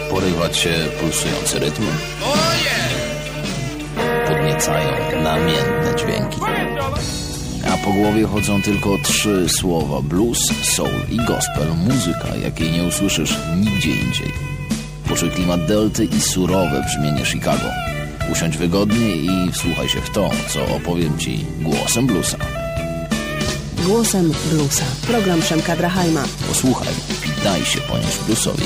Porywać się pulsujące rytmy. Podniecają namiętne dźwięki. A po głowie chodzą tylko 3 słowa: blues, soul i gospel. Muzyka, jakiej nie usłyszysz nigdzie indziej. Poczuj klimat delty i surowe brzmienie Chicago. Usiądź wygodnie i wsłuchaj się w to, co opowiem Ci głosem bluesa. Głosem bluesa. Program Przemka Drachajma. Posłuchaj i daj się ponieść bluesowi.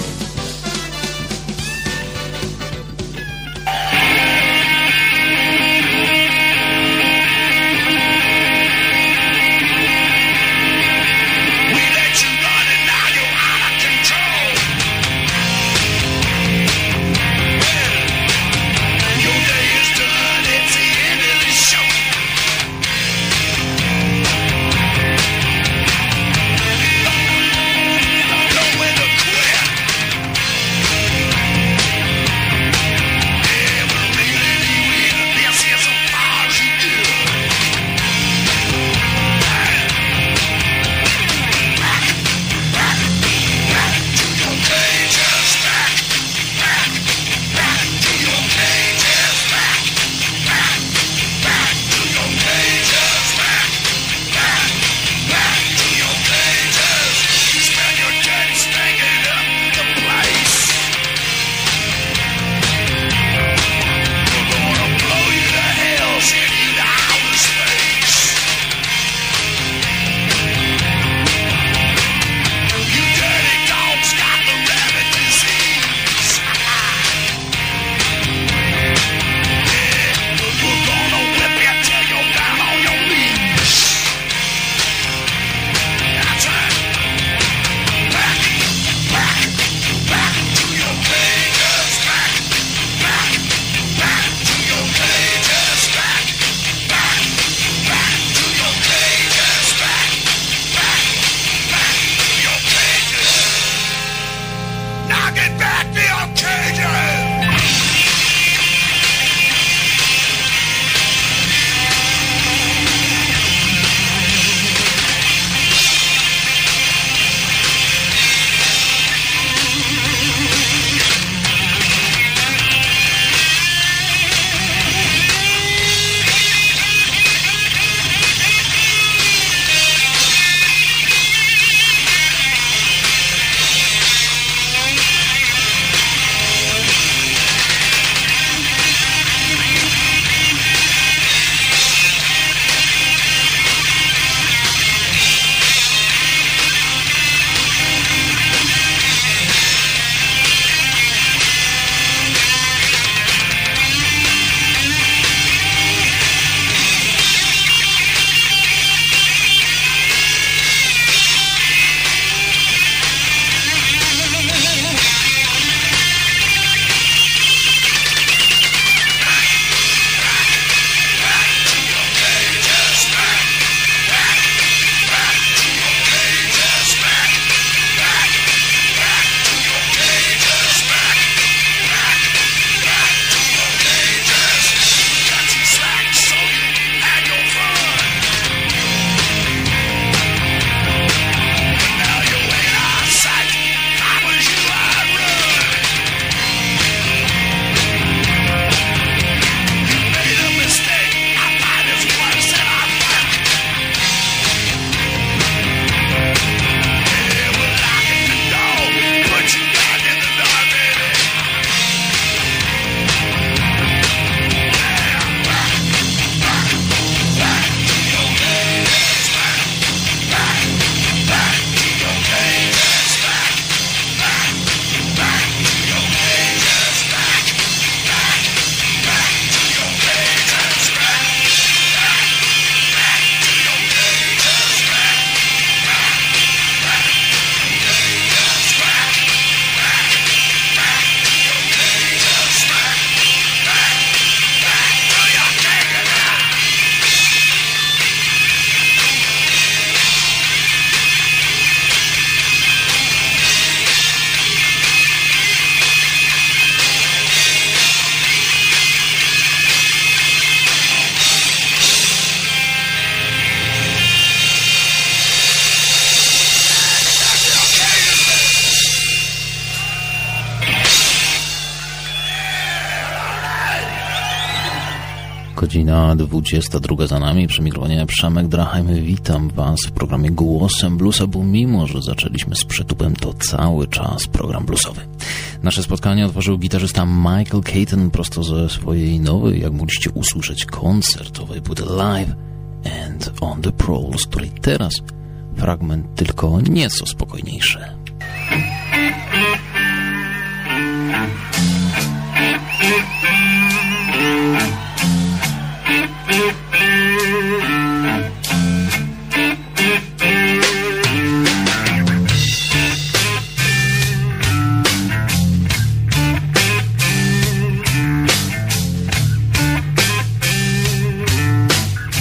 Godzina 22 za nami, przy mikrofonie Przemek Drachajmy. Witam Was w programie Głosem Bluesa, bo mimo, że zaczęliśmy z przytupem, to cały czas program bluesowy. Nasze spotkanie otworzył gitarzysta Michael Caton prosto ze swojej nowej, jak mogliście usłyszeć, koncertowej płyty Live and on the Prowl, z której teraz fragment tylko nieco spokojniejszy.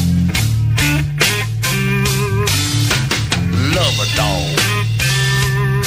Lover dog.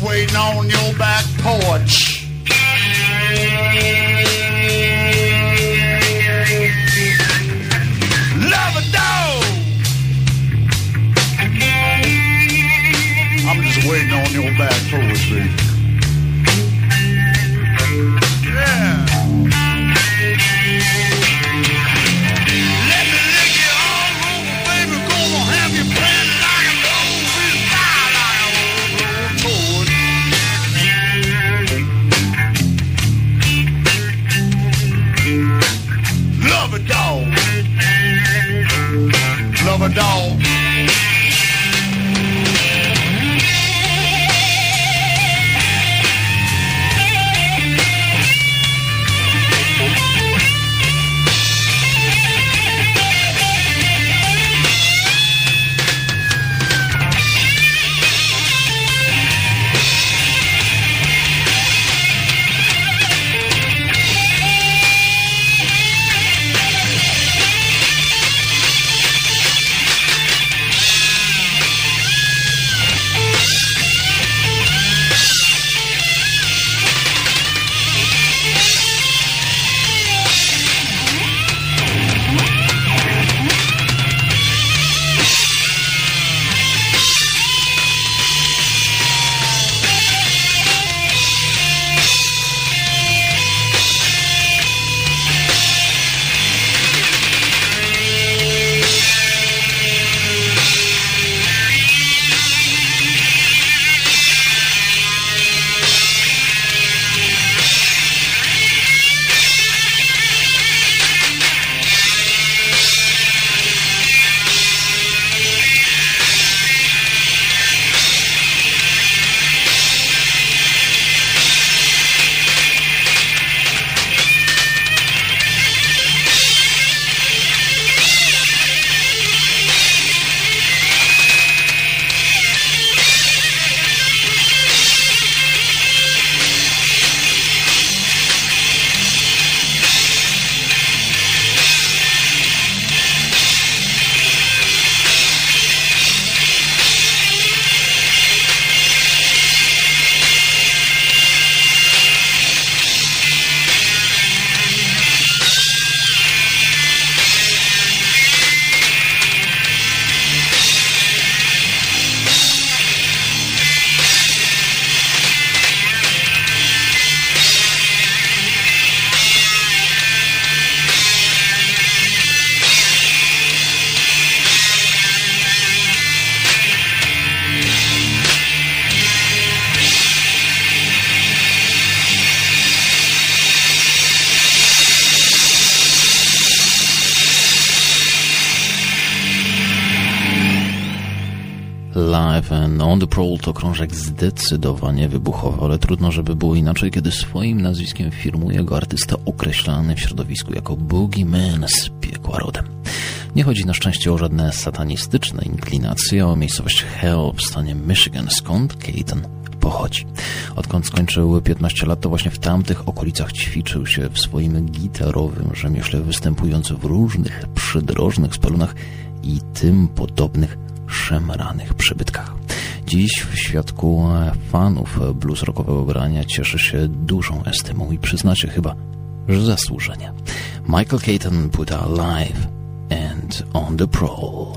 waiting on your back porch. Love a dog. I'm just waiting on your back porch, baby. Yeah. Let me lick you all over, baby. Gonna have you playing like a old fire, like an old toad. Love a dog. Love a dog. Live and on the Prowl to krążek zdecydowanie wybuchowy, ale trudno, żeby było inaczej, kiedy swoim nazwiskiem firmuje go artysta określany w środowisku jako Boogeyman z piekła rodem. Nie chodzi na szczęście o żadne satanistyczne inklinacje, o miejscowość Hell w stanie Michigan, skąd Keaton pochodzi. Odkąd skończył 15 lat, to właśnie w tamtych okolicach ćwiczył się w swoim gitarowym rzemiośle, występując w różnych przydrożnych spelunach i tym podobnych szemranych przybytkach. Dziś w świadku fanów blues rockowego grania cieszy się dużą estymą i przyznacie chyba, że zasłużenie. Michael Keaton, płyta Live and on the Prowl.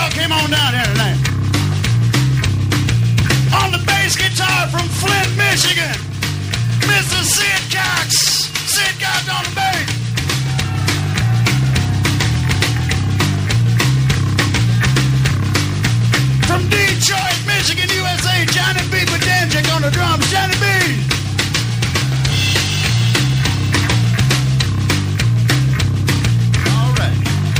y'all came on down here tonight. On the bass guitar from Flint, Michigan, Mr. Sid Cox. Sid Cox on the bass. From Detroit, Michigan, USA, Johnny B. Bedanchik on the drums. Johnny B. All right.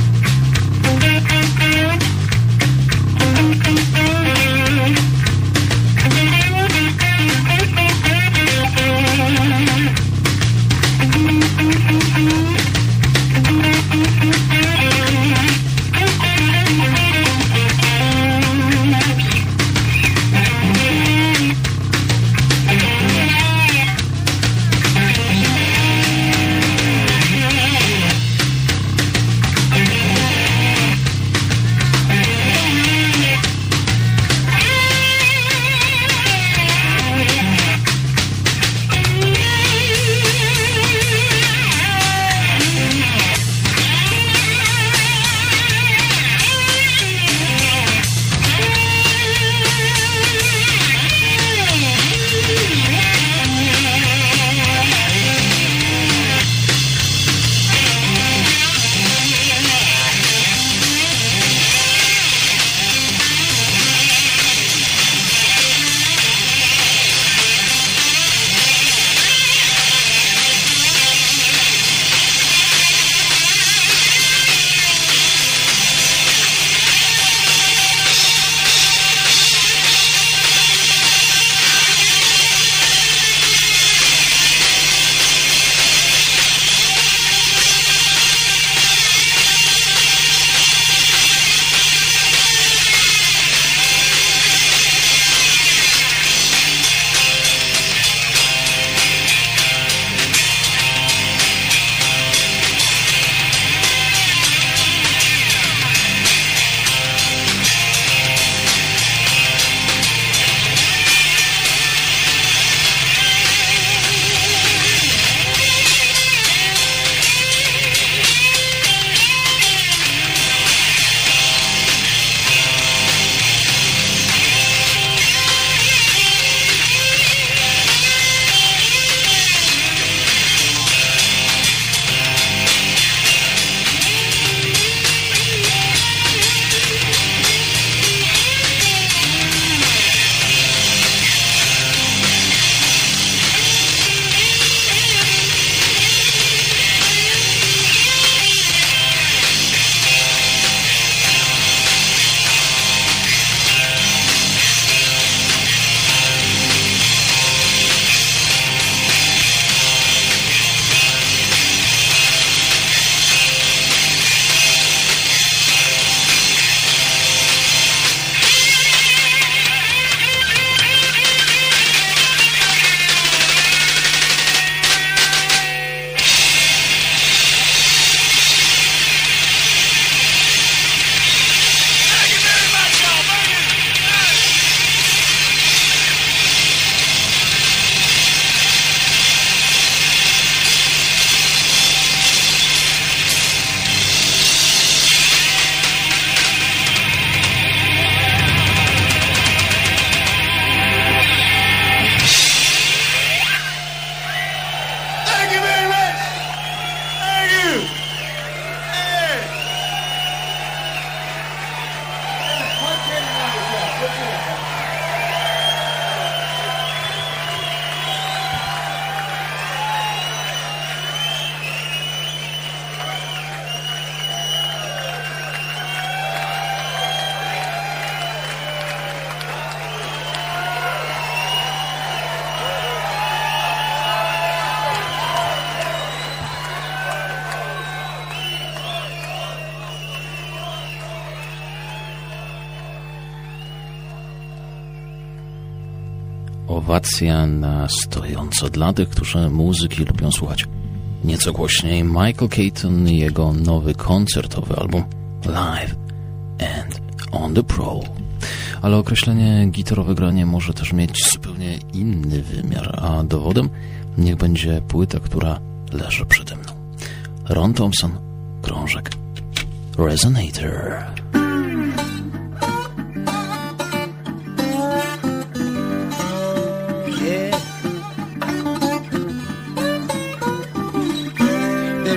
Owacja na stojąco dla tych, którzy muzyki lubią słuchać nieco głośniej. Michael Caton i jego nowy koncertowy album Live and on the Prowl. Ale określenie gitarowe granie może też mieć zupełnie inny wymiar, a dowodem niech będzie płyta, która leży przede mną. Ron Thompson, krążek Resonator.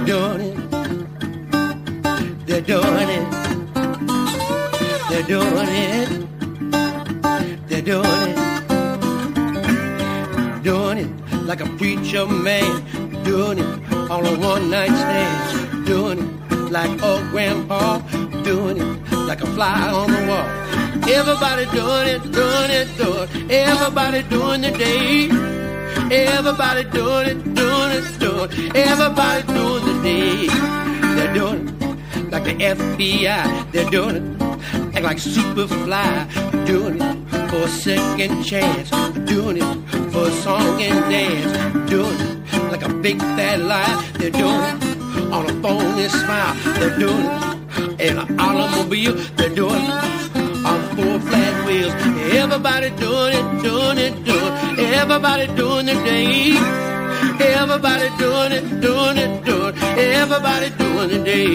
doing it. They're doing it. They're doing it. They're doing it. Doing it like a preacher man. Doing it on a one-night stand. Doing it like old grandpa. Doing it like a fly on the wall. Everybody doing it, doing it, doing it. Everybody doing the day. Everybody doing it, doing it, doing it. Everybody doing the day. They're doing it like the FBI. They're doing it act like Superfly. Doing it for a second chance. Doing it for a song and dance. Doing it like a big fat lie. They're doing it on a phony smile. They're doing it in an automobile. They're doing it on 4 flat wheels. Everybody doing it, doing it, doing it. Everybody doing the day. Everybody doing it, doing it, doing it. Everybody doing the day.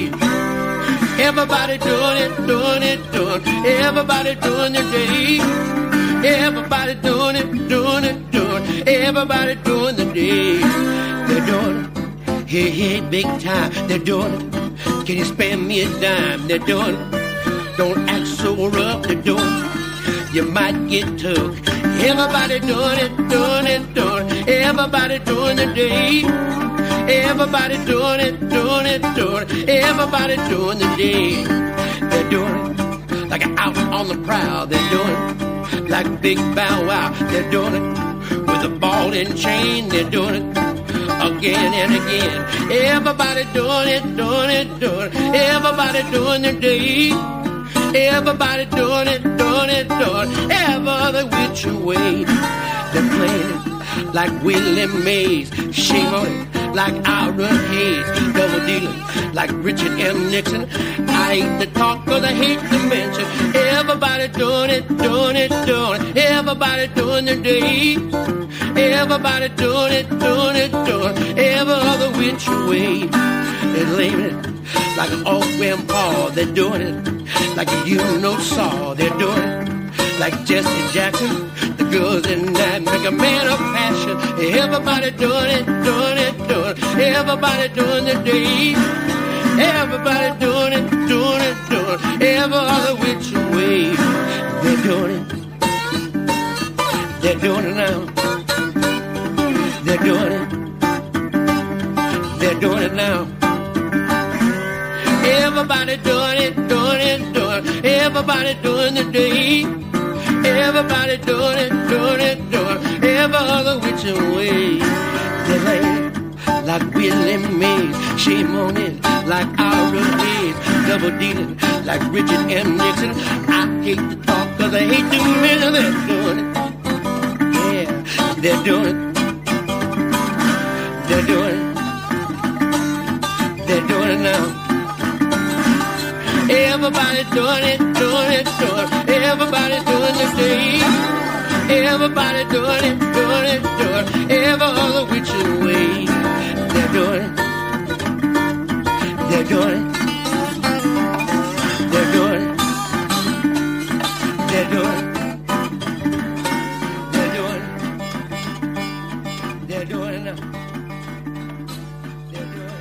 Everybody doing it, doing it, doing it. Everybody doing the day. Everybody doing it, doing it, doing it. Everybody doing the day. They're doing it. Hey, hey, big time. They're doing it. Can you spare me a dime? They're doing it. Don't act so rough. They're doing it. You might get took. Everybody doing it, doing it, doing it. Everybody doing the day. Everybody doing it, doing it, doing it. Everybody doing the day. They're doing it like out on the prowl. They're doing it like Big Bow Wow. They're doing it with a ball and chain. They're doing it again and again. Everybody doing it, doing it, doing it. Everybody doing the day. Everybody doing it, doing it, doing it. Every other which way. They're playing it like Willie Mays. Shame on it like Ira Hayes. Double dealing like Richard M. Nixon. I hate to talk cause I hate to mention. Everybody doing it, doing it, doing it. Everybody doing the day. Everybody doing it, doing it, doing it. Every other which way. They're laying it like an old grandpa. They're doing it like a Saw. They're doing it like Jesse Jackson. The girls in that make a man of passion. Everybody doing it, doing it, doing it. Everybody doing the day. Everybody doing it, doing it, doing it. Every other which way. They're doing it. They're doing it now. They're doing it. They're doing it now. Everybody doing it, doing it, doing it. Everybody doing the day. Everybody doing it, doing it, doing it. Every other which way. They're laying like Willie Mays. Shame on it like Ira Hayes. Double dealing like Richard M. Nixon. I hate to talk cause I hate to mention. They're doing it. Yeah, they're doing it. They're doing it. They're doing it now. Everybody doing it, doing it, doing it. Everybody doing the day. Everybody doing it, doing it, doing it. Every other which way. They're doing it. They're doing it. They're doing it. They're doing it. They're doing it. They're doing it now. They're doing it.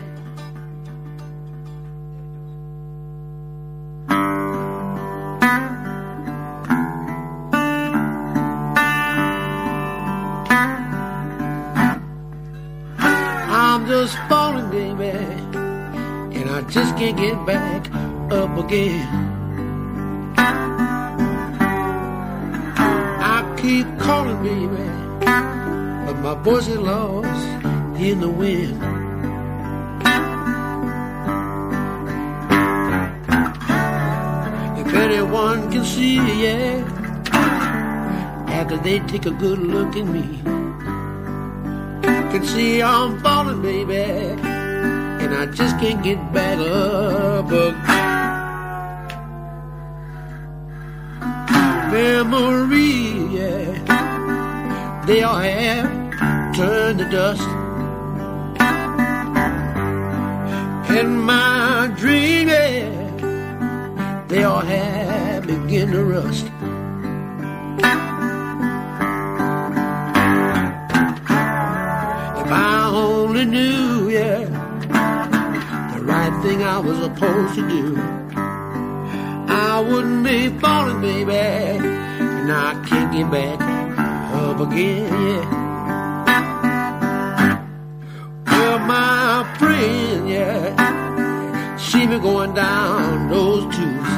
I'm just falling, baby, and I just can't get back up again. I keep calling, baby, but my voice is lost in the wind. If anyone can see, yeah, after they take a good look at me, can see I'm falling, baby, and I just can't get back up again. Memories, yeah, they all have turned to dust, and my dreams, yeah, they all have begun to rust. If I only knew, yeah, right thing I was supposed to do. I wouldn't be falling, baby, and I can't get back up again, yeah. Well, my friend, yeah, see me going down those tubes.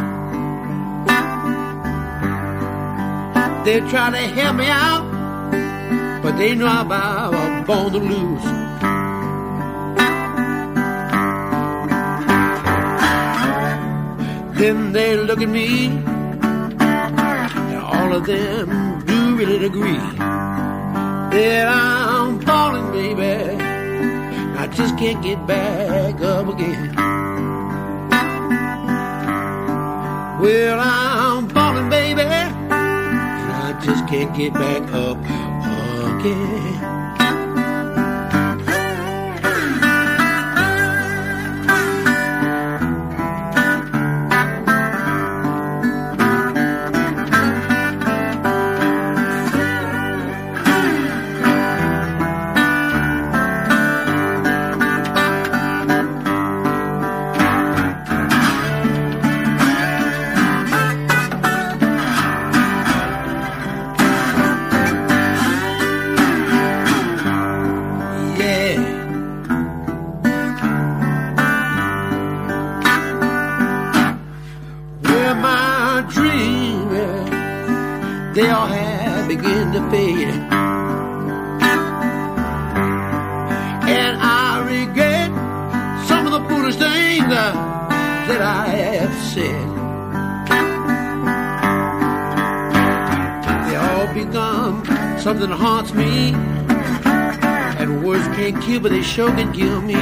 They try to help me out, but they know I'm born to lose. Then they look at me, and all of them do really agree that I'm falling, baby. I just can't get back up again. Well, I'm falling, baby, and I just can't get back up again. They all have begun to fade, and I regret some of the foolish things that I have said. They all become something that haunts me, and words can't kill, but they sure can kill me.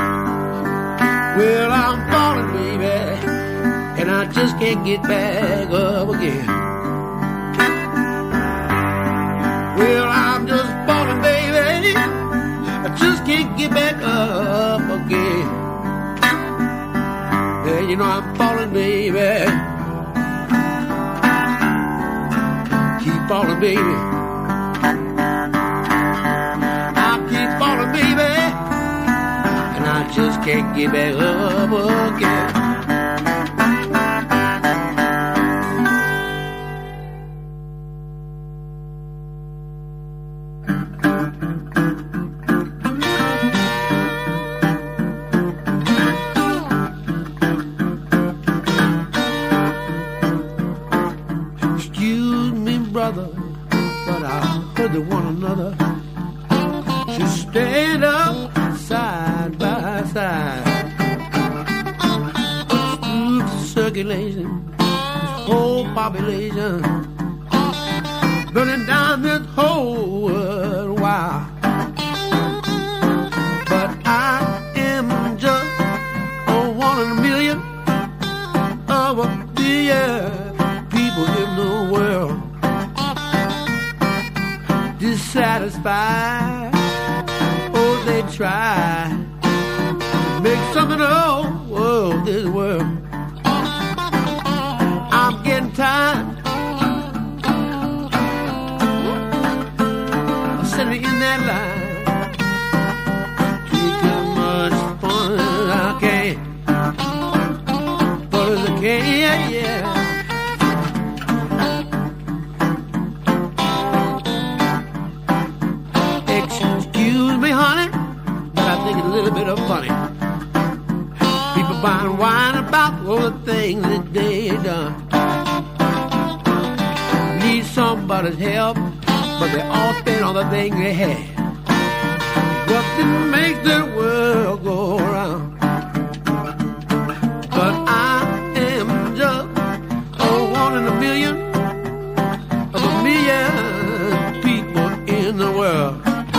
Well, I'm falling, baby, and I just can't get back up again. Well, I'm just falling, baby, I just can't get back up again. Yeah, you know I'm falling, baby. Keep falling, baby. I keep falling, baby, and I just can't get back up again. But I heard that one another should stand up side by side. Smooth circulation, this whole population burning down this whole world. Wow. But I am just one in a million of a billion people in the world. Dissatisfied, oh, they try to make something of this world. I'm getting tired of sitting in that line, taking as much fun as I can, fun as I can, yeah. Excuse me, honey, but I think it's a little bit of funny. People buying wine about all the things that they done. Need somebody's help, but they all spend all the things they had. Nothing makes the world go around. But I am just one in a million of a million people in the world.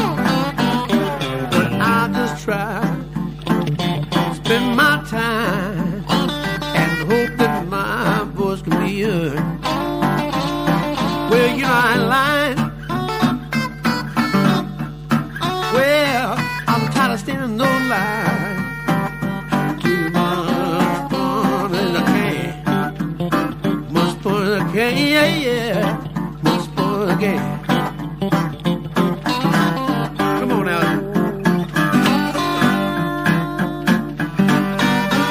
Try, spend my time, and hope that my voice can be heard. Well, you know I ain't lying. Well, I'm tired of standing no line. Too much fun as I can, much fun as I can, yeah, yeah, much fun as I can. Come on now.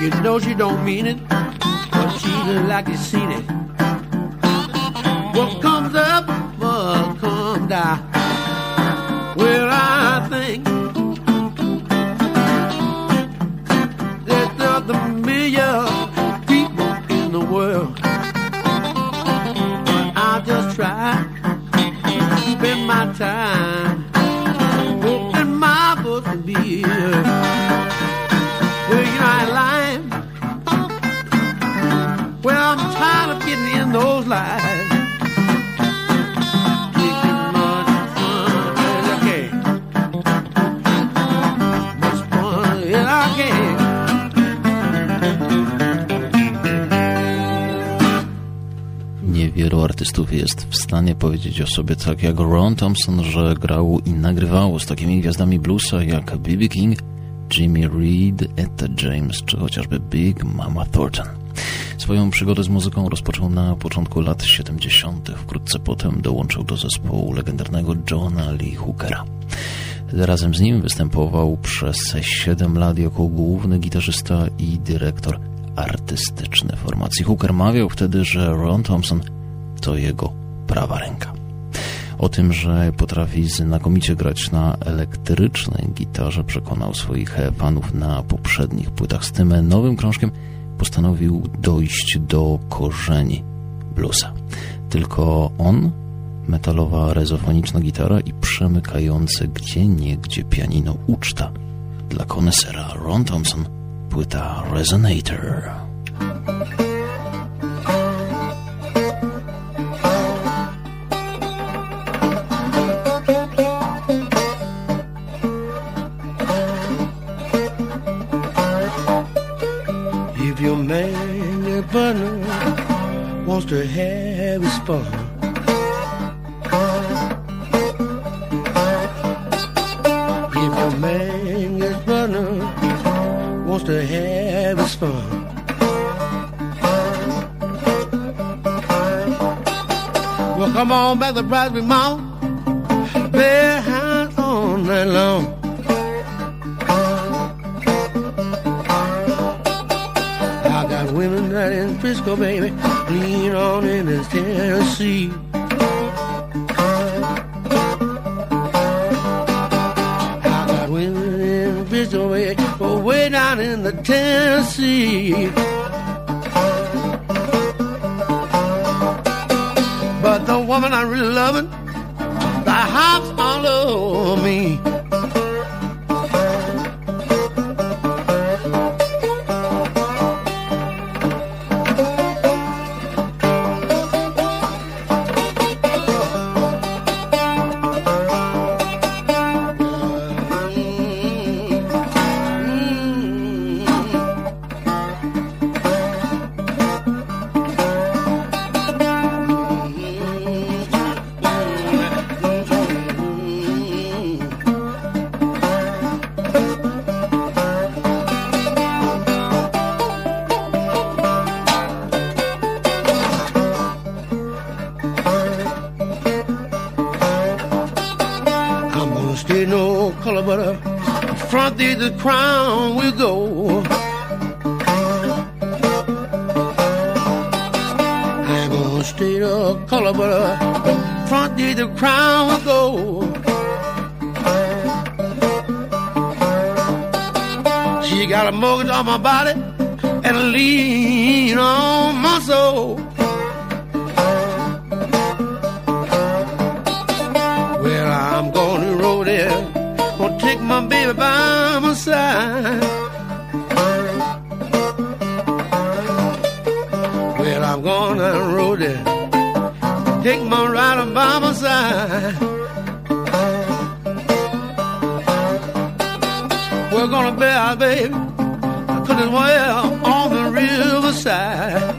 You know she don't mean it, but she look like you seen it. What comes up must come down. Well, I think there's not a million people in the world, but I'll just try to spend my time hoping my book will be here. Well, you know I ain't lying. Well, I'm tired of getting in those lies. Niewielu artystów jest w stanie powiedzieć o sobie tak jak Ron Thompson, że grał i nagrywał z takimi gwiazdami bluesa jak B.B. King, Jimmy Reed, Etta James czy chociażby Big Mama Thornton. Swoją przygodę z muzyką rozpoczął na początku lat 70. Wkrótce potem dołączył do zespołu legendarnego Johna Lee Hookera. Razem z nim występował przez 7 lat jako główny gitarzysta i dyrektor artystyczny formacji. Hooker mawiał wtedy, że Ron Thompson to jego prawa ręka. O tym, że potrafi znakomicie grać na elektrycznej gitarze, przekonał swoich fanów na poprzednich płytach. Z tym nowym krążkiem postanowił dojść do korzeni bluesa. Tylko on, metalowa rezofoniczna gitara i przemykające gdzieniegdzie pianino uczta. Dla konesera Ron Thompson płyta Resonator. If your man, your partner, wants to have his fun, if your man, your partner, wants to have his fun, well, come on back to Brasby Mount, bare hands all night long. I got women right in Frisco, baby, lean on in this Tennessee. I got women in Frisco, baby, way down in the Tennessee. But the woman I really loving, the hops all over me. The crown will go. I'm gonna stay the color, but front day the crown will go. She got a mortgage on my body and a lien on my soul. Well, I'm gonna roll there, gonna take my baby by my side. Well, I'm gonna roll there, take my rider by my side. We're gonna bear our baby, 'cause it's well on the riverside.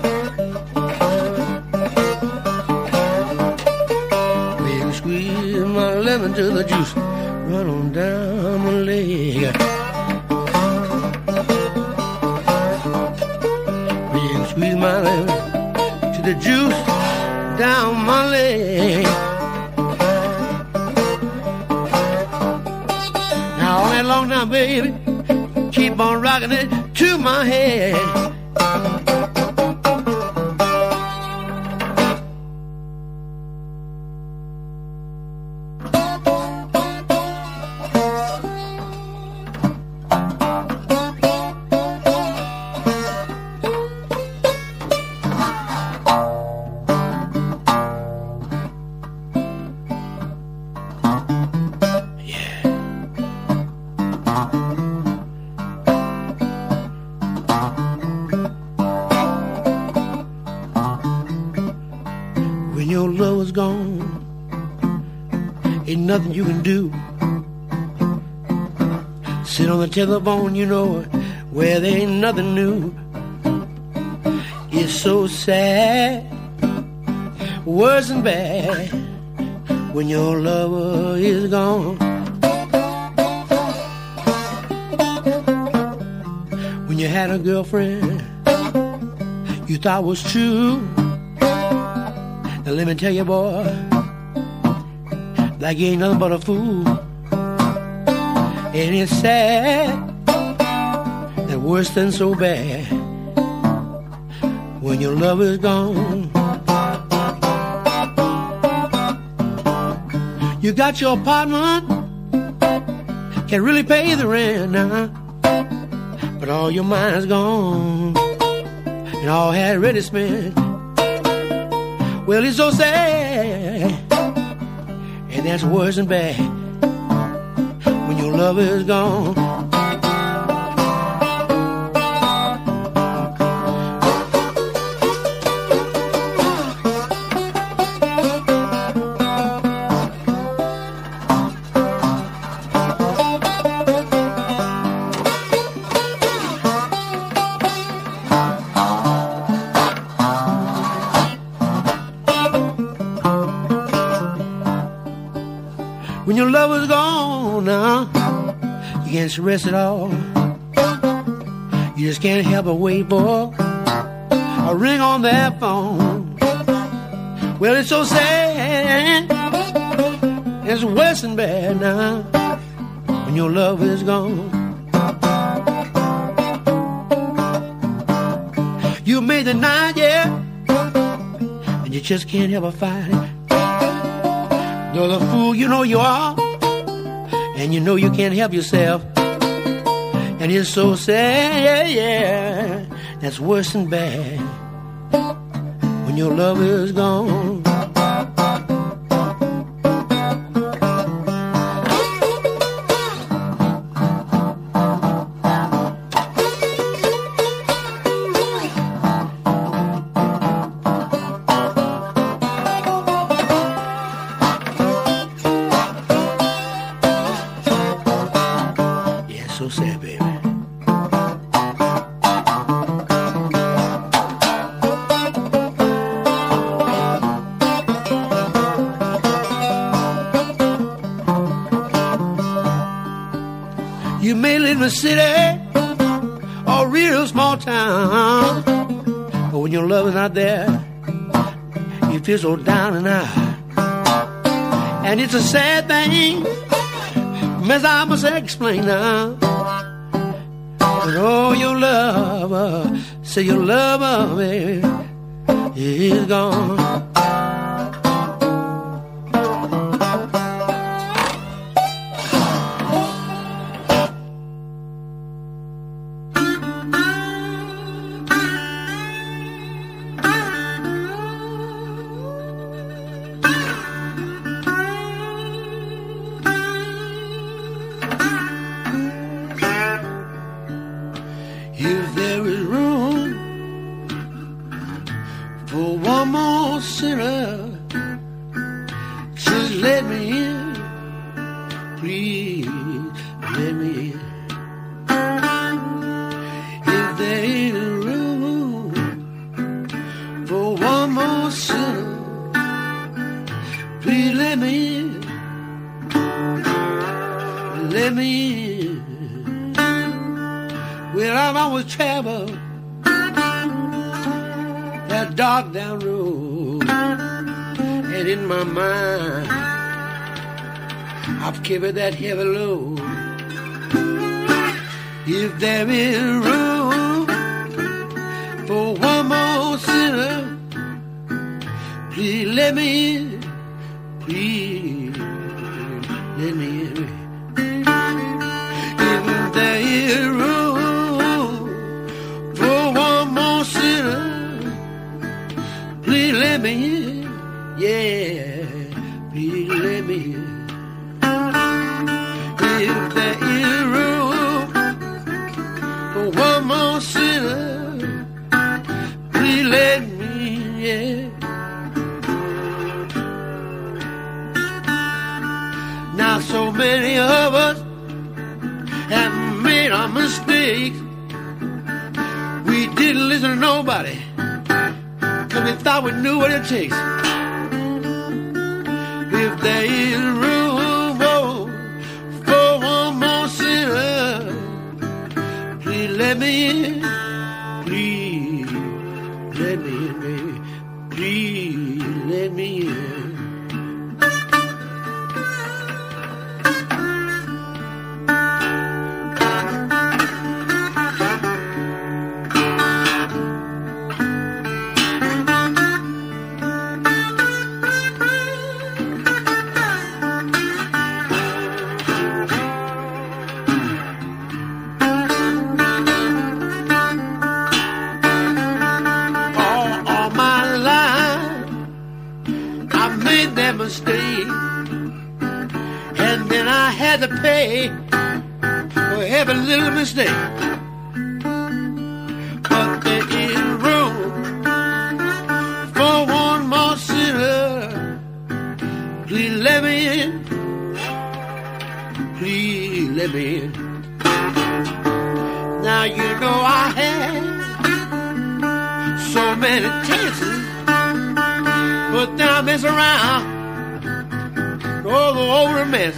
Baby, squeeze my lemon to the juice, run on down my leg. Baby, squeeze my lemon to the juice down my leg. Now all night long now, baby, keep on rocking it, to my head. Nothing you can do. Sit on the telephone, you know, where there ain't nothing new. It's so sad, worse and bad, when your lover is gone. When you had a girlfriend you thought was true, now let me tell you, boy, like you ain't nothing but a fool. And it's sad and worse than so bad when your love is gone. You got your apartment, can't really pay the rent now, but all your mind's gone and all had ready spent. Well, it's so sad, and that's worse than bad when your love is gone. When your love is gone now, you can't rest at all. You just can't help but wait for a ring on that phone. Well, it's so sad, it's worse than bad now when your love is gone. You made the night, yeah, and you just can't help but fight it. You're the fool you know you are, and you know you can't help yourself. And it's so sad, yeah, that's worse than bad when your love is gone. You may live in a city or a real small town, but when your love is not there, you feel so down and out. And it's a sad thing, as I must explain now. But oh, your lover, say your lover, baby, is gone. If there is room for one more sinner, just let me in, please let me in. If there is room for one more sinner, please let me in, let me in. Well, I've always traveled that dark down road, and in my mind I've carried that heavy load. If there is room please let me in. Please let me in. If there is room for one more sinner, please let me in. Yeah, please let me in. If there is room for one more sinner, please let me in. Yeah. Now so many of us have made our mistakes. We didn't listen to nobody, 'cause we thought we knew what it takes. If there is room for one more sinner, please let me in. Please let me in, baby. Please let me in. Mistake, and then I had to pay for every little mistake. But there is room for one more sinner. Please let me in. Please let me in. Now you know I had so many chances, but then I mess around all over the mess.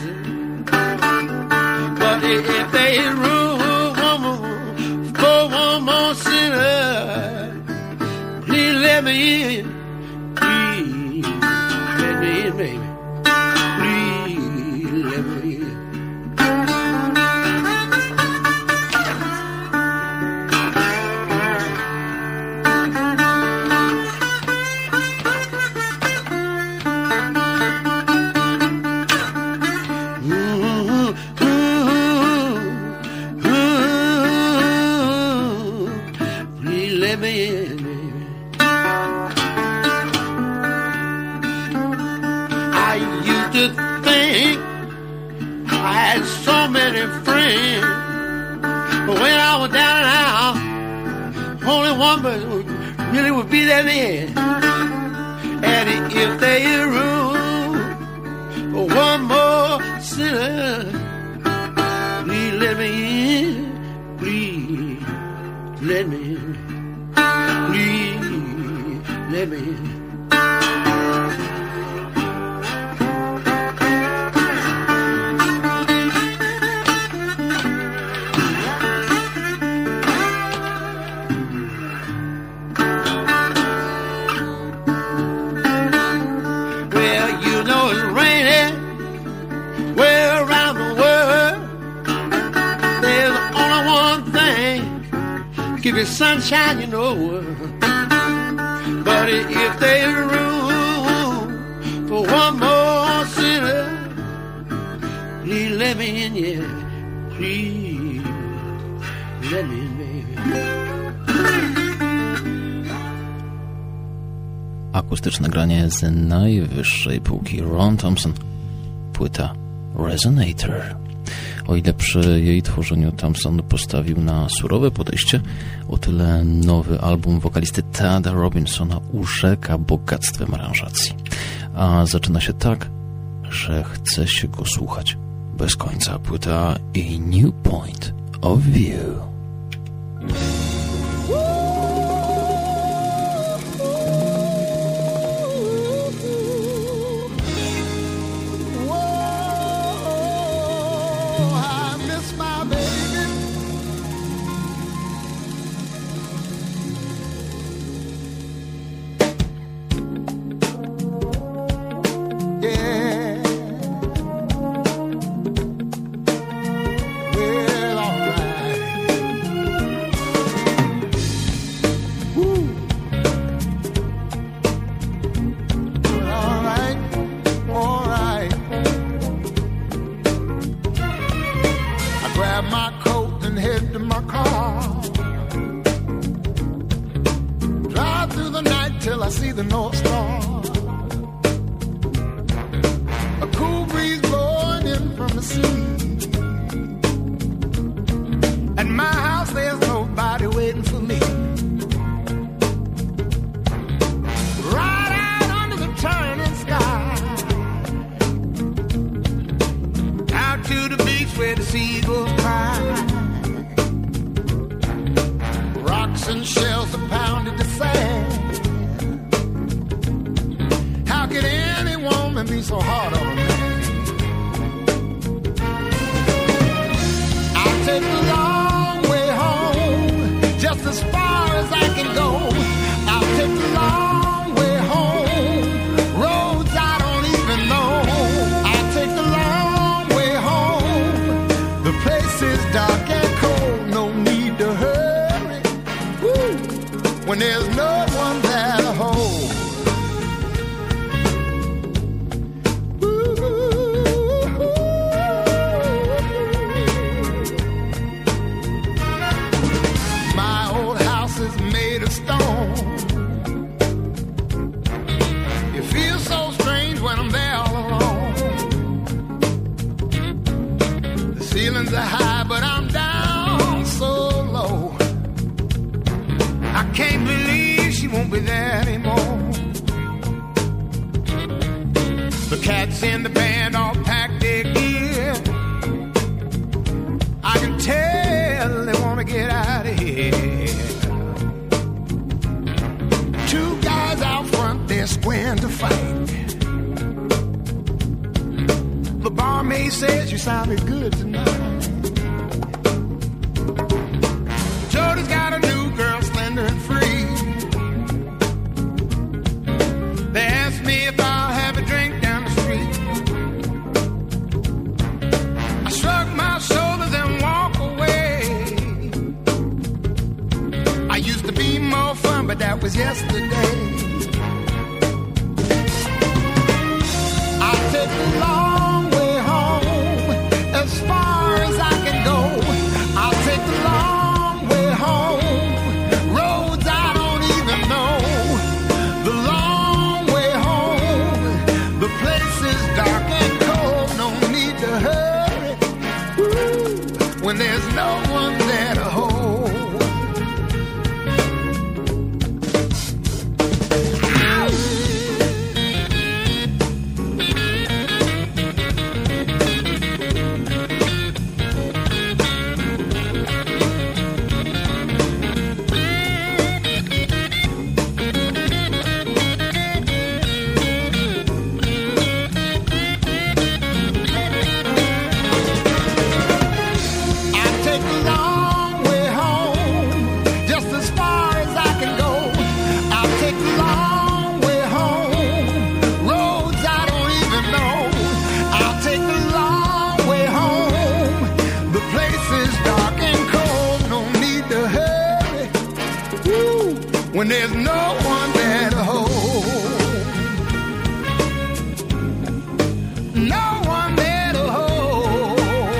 But if there is room for one more sinner, please let me in. Please let me in, baby. Please let me in. Really would be that man. And if there is room for one more sinner, please let me in. Please let me in. Please let me in. Give you sunshine, you know. But if there's room for one more sinner, please let me in, yeah. Please let me in, baby. Akustyczne granie z najwyższej półki. Ron Thompson, płyta Resonator. O ile przy jej tworzeniu Thompson postawił na surowe podejście, o tyle nowy album wokalisty Tada Robinsona urzeka bogactwem aranżacji. A zaczyna się tak, że chce się go słuchać bez końca. Płyta A New Point of View. Well, all right. grab my coat and head to my car. Drive through the night till I see the North Star. A cool breeze blowing in from the sea. At my house there's nobody waiting for me. Right out under the turning sky, out to the beach where the seagulls cry. Rocks and shells are pounded to sand. How could any woman be so hard on a man? I'll take the long way home, just as far as I can go. I'll take the long way home, roads I don't even know. I'll take the long way home, the place is dark and cold. No need to hurry, woo, when there's no one there to hold. Are high, but I'm down so low. I can't believe she won't be there anymore. The cats in the band all packed their gear. I can tell they want to get out of here. Two guys out front, they're squaring to fight. The barmaid says you sounded good tonight. Jody's got a new girl, slender and free. They asked me if I'll have a drink down the street. I shrug my shoulders and walk away. I used to be more fun, but that was yesterday. I'll take the long way home, as far as I can go. I'll take the long way home, roads I don't even know. The long way home, the place is dark and cold. No need to hurry, woo, when there's no one there to hold. When there's no one there to hold, no one there to hold.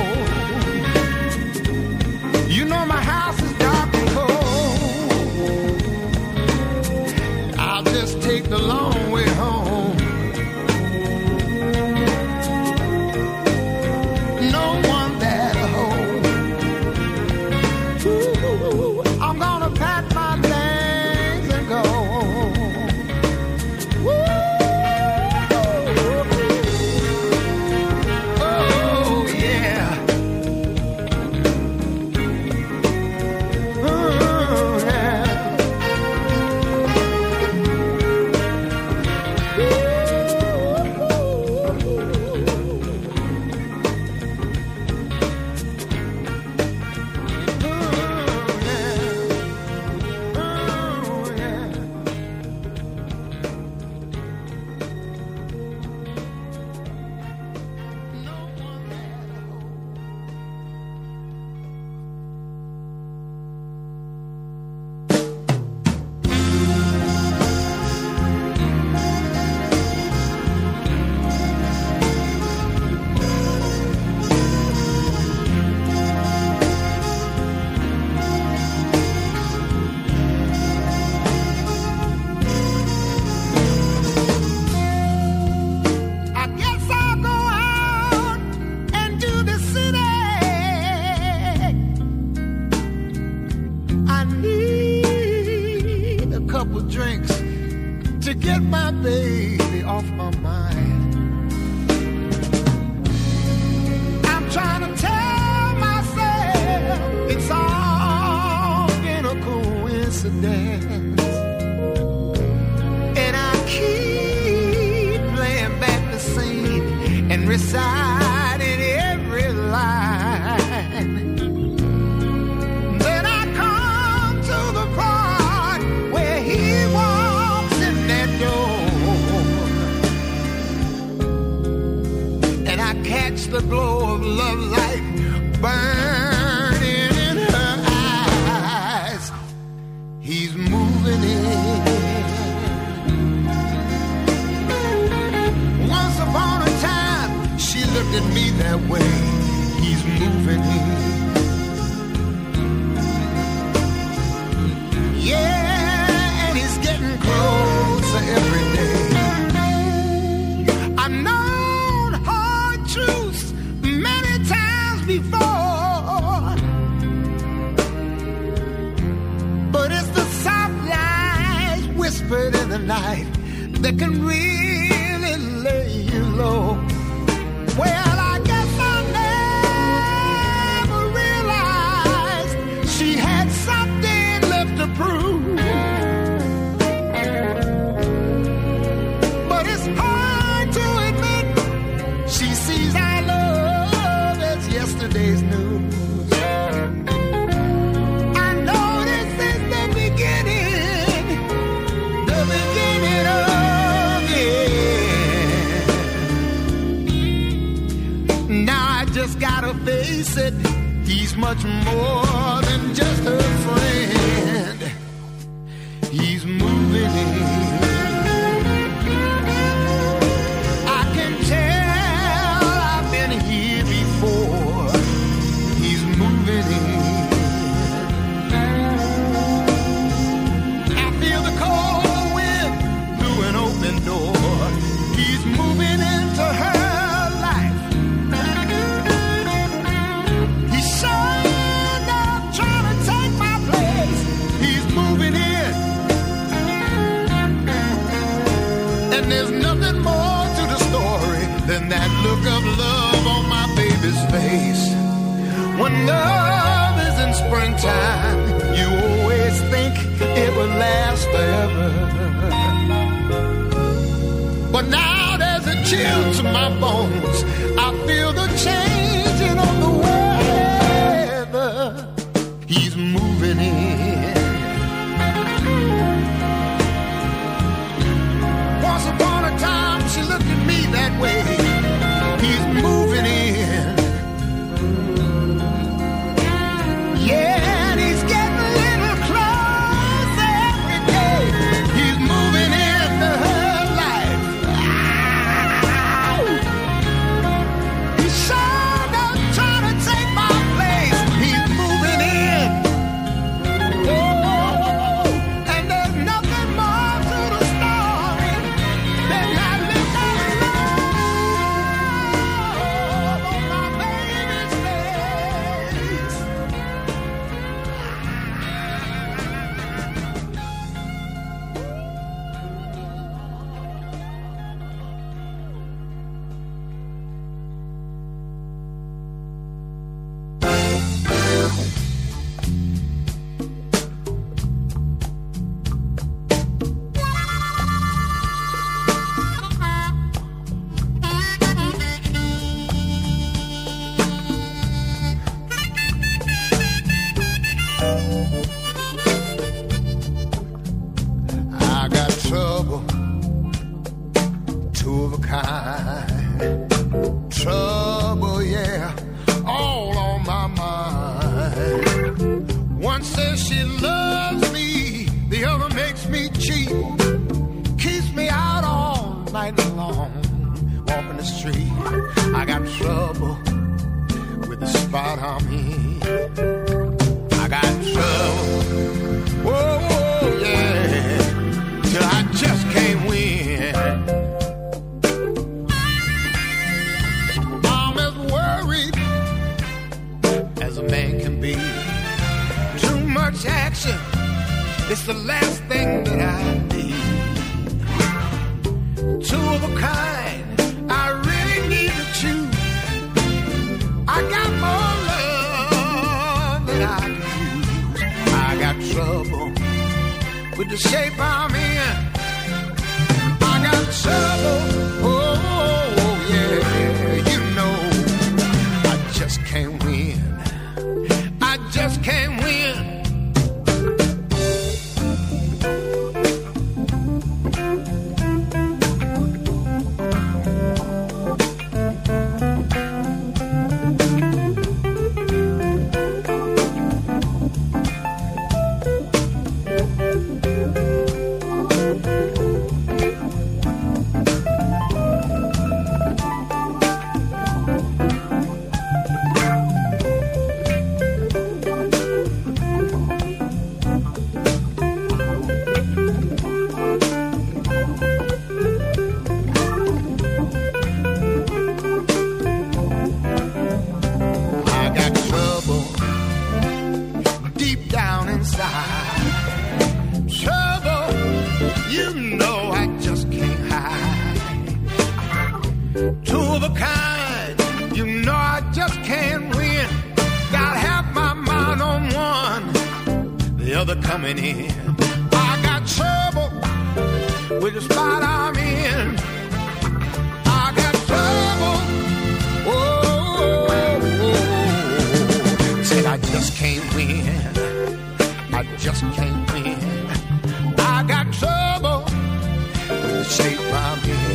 You know my house is dark and cold. I'll just take the long way home. No one there to hold. Ooh, I'm gonna pack my things and go. Oh yeah. Oh yeah. drinks to get my baby off my mind. I'm trying to tell myself it's all been a coincidence, and I keep playing back the scene and reciting every line. Then I come to the part where he walks in that door, and I catch the glow of love light burning in her eyes. He's moving in. Once upon a time, she looked at me that way. He's moving in. Yeah, and he's getting closer every day. I've known hard truths many times before, but it's the soft lies whispered in the night that can really lay you low. Well, I guess I never realized she had something left to prove. But it's hard to admit she sees our love as yesterday's news. I know this is the beginning of it. Now I just gotta face it, he's much more than just her friend. He's moving in. I can tell I've been here before. He's moving in. I feel the cold wind through an open door. He's moving into her. There's nothing more to the story than that look of love on my baby's face. When love is in springtime, you always think it will last forever. But now there's a chill to my bones. I feel the changing of the weather. He's moving in. Once upon a time, she looked at me that way. He's moving in. Yeah, and he's getting a little closer every day. He's moving into her life. He's sure not trying to take my place. He's moving in. Oh, and there's nothing more to the story than that look of love on my baby's face. I got trouble, two of a kind. Trouble, yeah, all on my mind. One says she loves me, the other makes me cheat. Keeps me out all night long, walking the street. I got trouble with the spot I'm in. I got trouble, whoa, whoa, yeah, till I just can't win. I'm as worried as a man can be. Too much action It's the last thing that I need. Two of a kind, I really need to choose. I got more love than I can use. I got trouble with the shape I'm in. I got trouble, oh yeah, you know. I just can't win. I just can't win. Coming in, I got trouble with the spot I'm in. I got trouble, said I just can't win. I just can't win. I got trouble with the shape I'm in.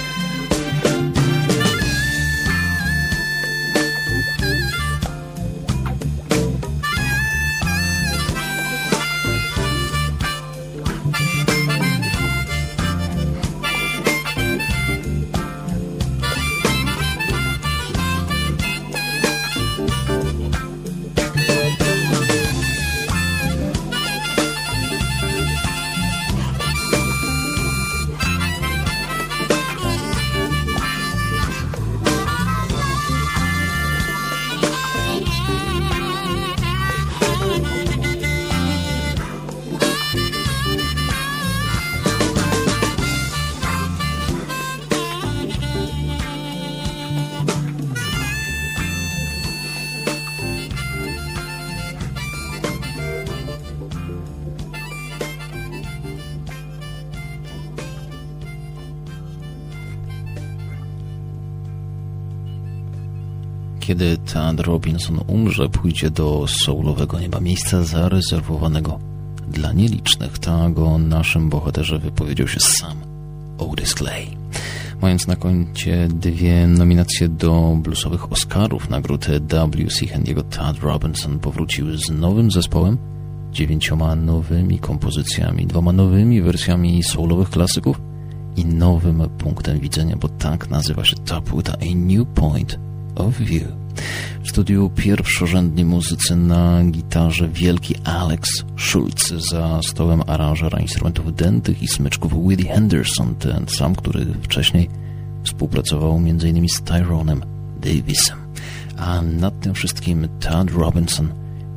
Kiedy Tad Robinson umrze, pójdzie do soulowego nieba, miejsca zarezerwowanego dla nielicznych. Tak o naszym bohaterze wypowiedział się sam Otis Clay, mając na koncie 2 nominacje do bluesowych Oscarów, nagród W.C. Handy'ego. Tad Robinson powrócił z nowym zespołem, 9 nowymi kompozycjami, 2 nowymi wersjami soulowych klasyków i nowym punktem widzenia, bo tak nazywa się ta płyta, A New Point of View. W studiu pierwszorzędni muzycy, na gitarze wielki Alex Schultz, za stołem aranżera instrumentów dętych i smyczków Willie Henderson, ten sam, który wcześniej współpracował m.in. z Tyronem Davisem. A nad tym wszystkim Tad Robinson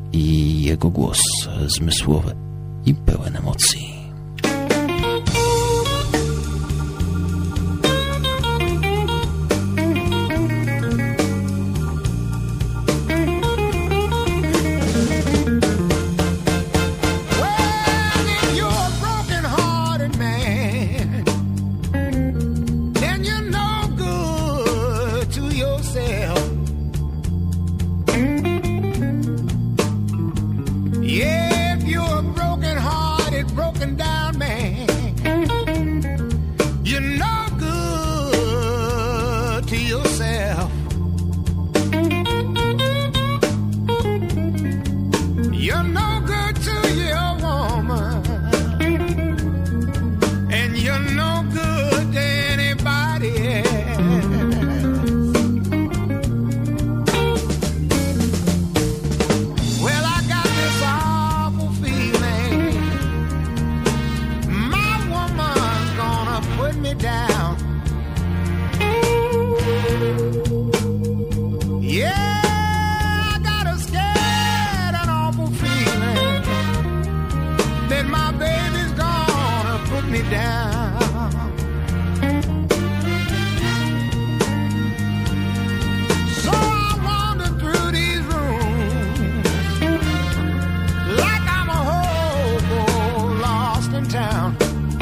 i jego głos zmysłowy i pełen emocji. Yeah, if you're broken-hearted, broken down. So I wander through these rooms like I'm a hobo lost in town.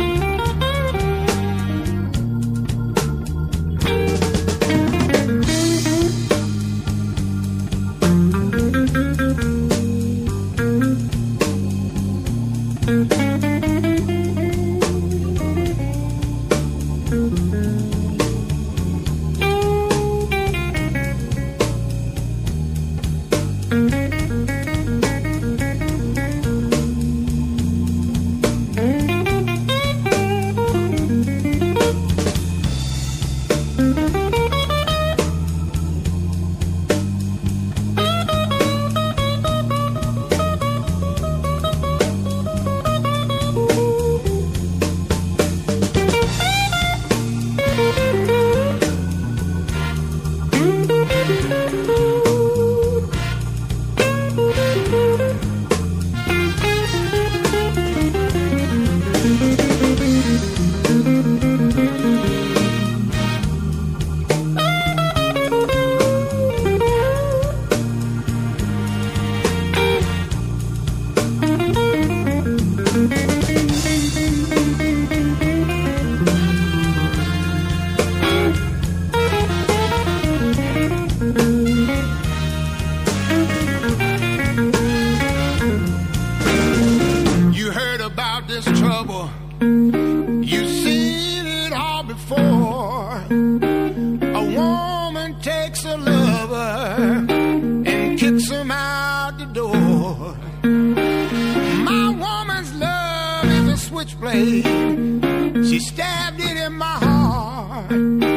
She stabbed it in my heart.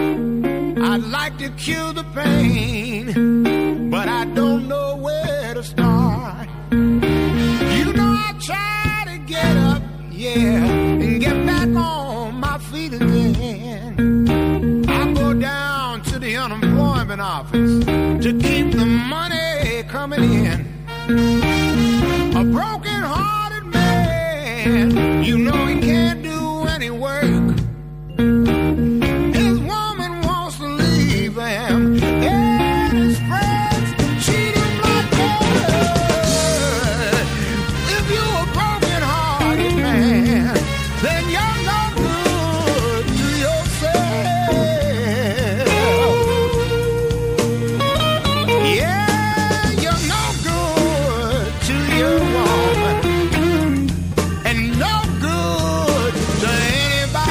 I'd like to cure the pain, but I don't know where to start. You know I try to get up, yeah, and get back on my feet again. I go down to the unemployment office to keep the money coming in. A broken-hearted man, you know he can't do any work. His woman wants to leave him, and his friends treat him like dirt. If you're a broken-hearted man, then you're no good to yourself. Yeah, you're no good to your woman, and no good to anybody.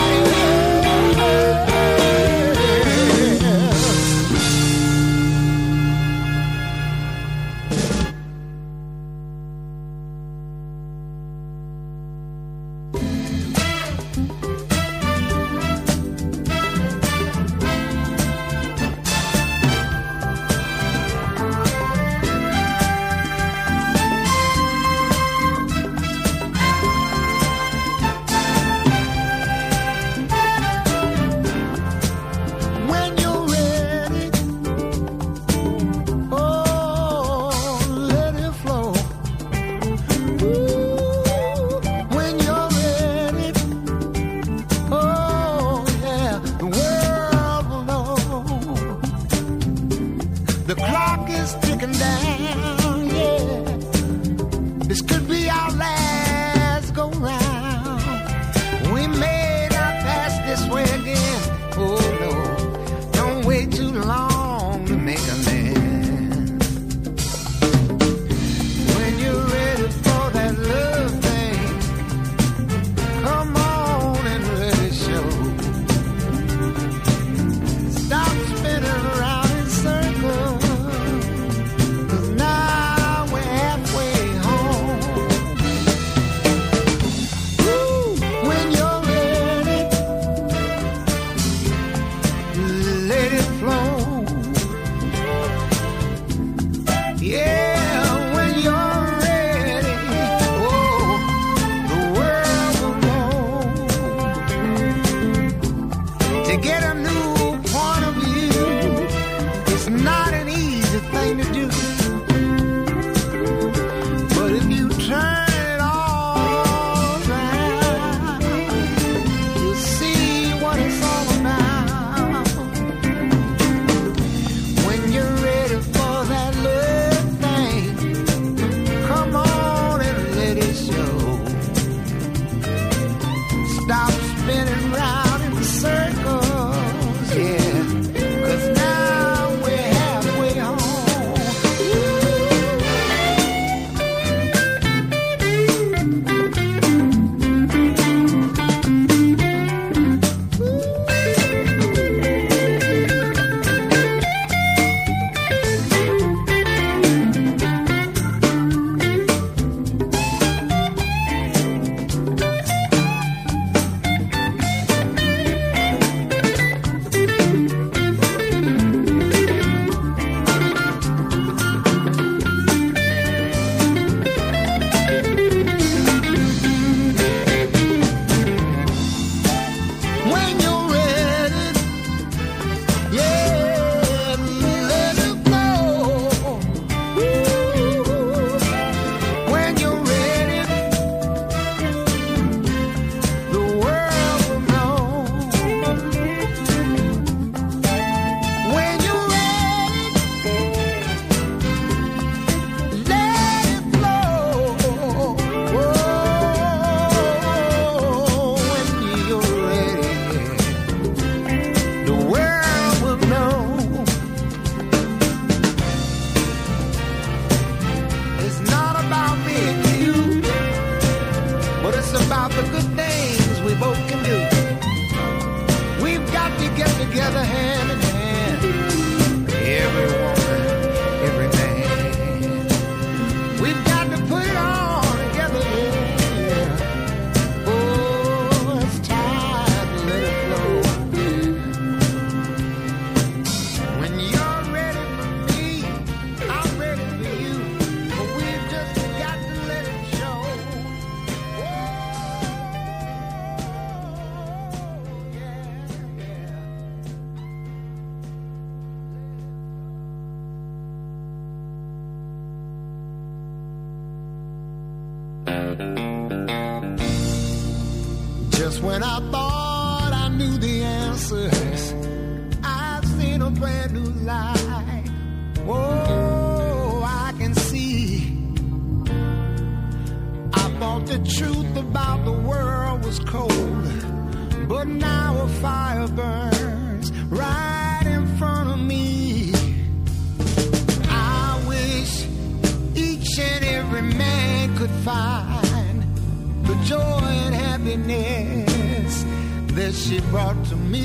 about the good things we both can do. We've got to get together hand in hand. Every woman, every man. We've got to put it all together, yeah. Oh, it's time to let it flow. When you're ready for me, I'm ready for you. But we've just got to let it show. Just when I thought I knew the answers, I've seen a brand new light. Oh, I can see. I thought the truth about the world was cold, but now a fire burns right in front of me. I wish each and every man could find the joy and happiness that she brought to me.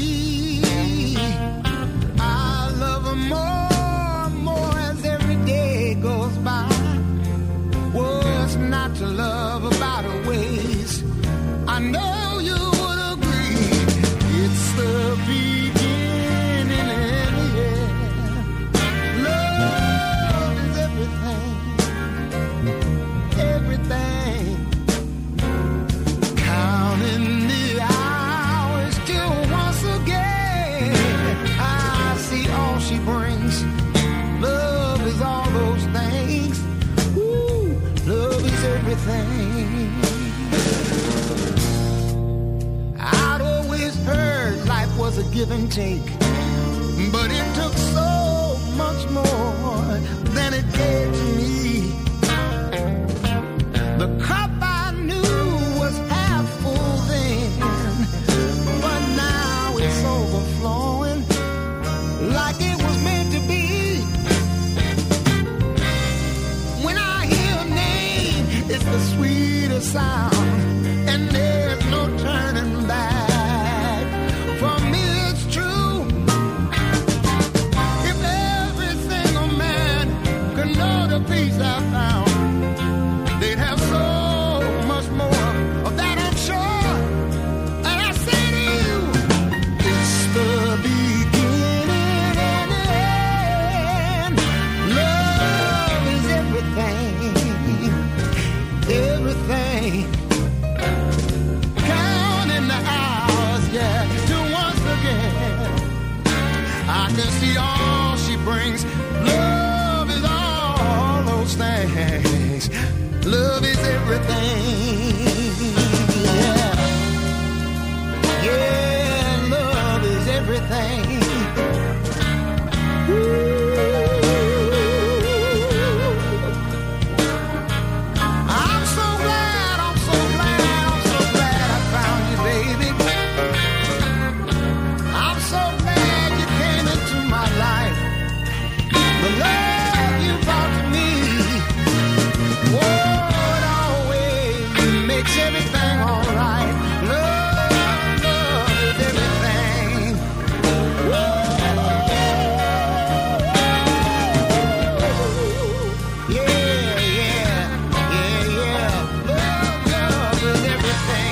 I love her more and more as every day goes by. What's not to love about her ways? I know you would agree. It's the beginning and the end. Love is everything. Everything. Counting the hours till once again I see all she brings. Love is all those things. Ooh, love is everything. I'd always heard life was a give and take, but it took so much more than it gave to me. The cup I knew was half full then, but now it's overflowing like it was meant to be. When I hear a name, it's the sweetest sound, and there's no turning back. For me it's true. If every single man could know the peace I found, they'd have so much more of that, I'm sure. And I say to you, it's the beginning and the end. Love is everything, everything. Counting the hours, yeah, till once again I can see all she brings. Love is all those things. Love is everything. Yeah. Yeah, love is everything. I'm so glad, I'm so glad, I'm so glad I found you, baby. I'm so glad you came into my life. The love you brought to me, whoa, it always makes everything alright. Love, love is everything. Whoa. Yeah, yeah, yeah, yeah. Love, love is everything.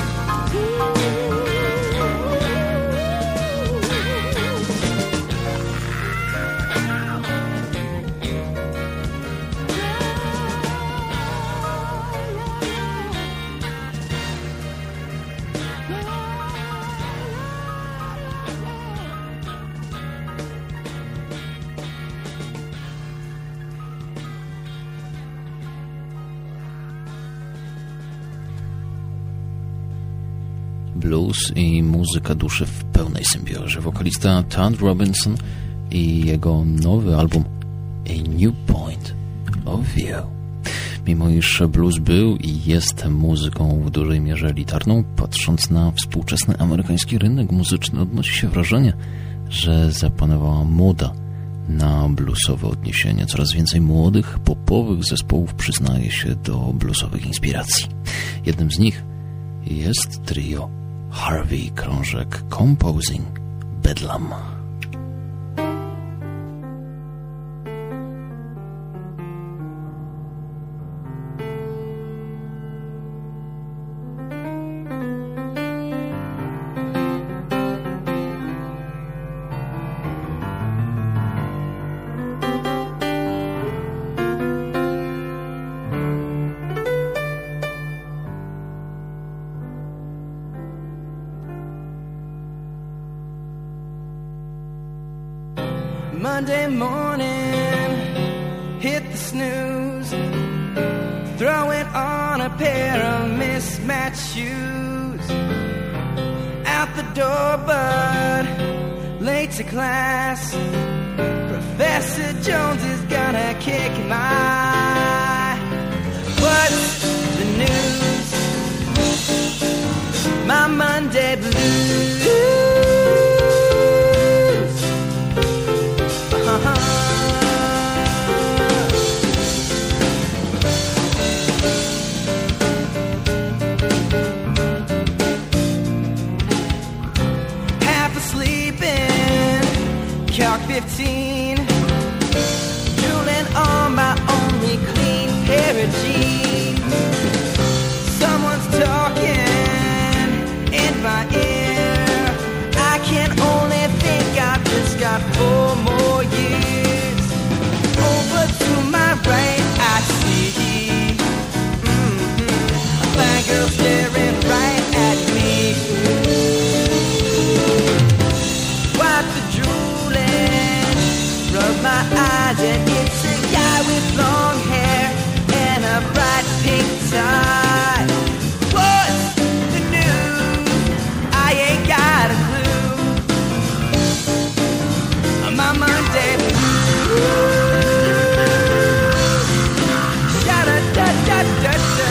Blues i muzyka duszy w pełnej symbiozie. Wokalista Todd Robinson i jego nowy album A New Point of View. Mimo iż blues był i jest muzyką w dużej mierze elitarną, patrząc na współczesny amerykański rynek muzyczny, odnosi się wrażenie, że zapanowała moda na bluesowe odniesienia. Coraz więcej młodych, popowych zespołów przyznaje się do bluesowych inspiracji. Jednym z nich jest trio Harvey, krążek Composing Bedlam. Monday morning, hit the snooze, throwing on a pair of mismatched shoes. Out the door, bud, late to class. Professor Jones is gonna kick my. What's the news? My Monday blues. Half asleep in Calc 15, drooling on my only clean pair of jeans. Someone's talking in my ear. I can only think I've just got 4 more years. Over to my right, I see a fine girl staring right at me. Wipe the drooling, rub my eyes, and it's a guy with long hair and a bright pink tie. What's the news? I ain't got a clue. My Monday blues. Sha-da-da-da-da-da.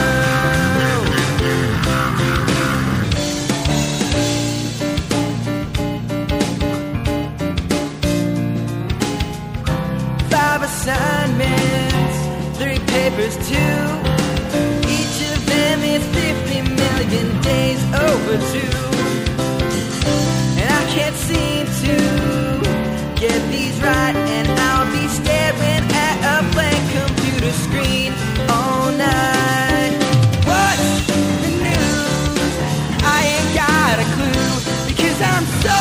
5 assignments, 3 papers too. Each of them is 50 million days overdue. And I can't seem to get these right, and I'll be staring at a blank computer screen all night. What's the news? I ain't got a clue, because I'm so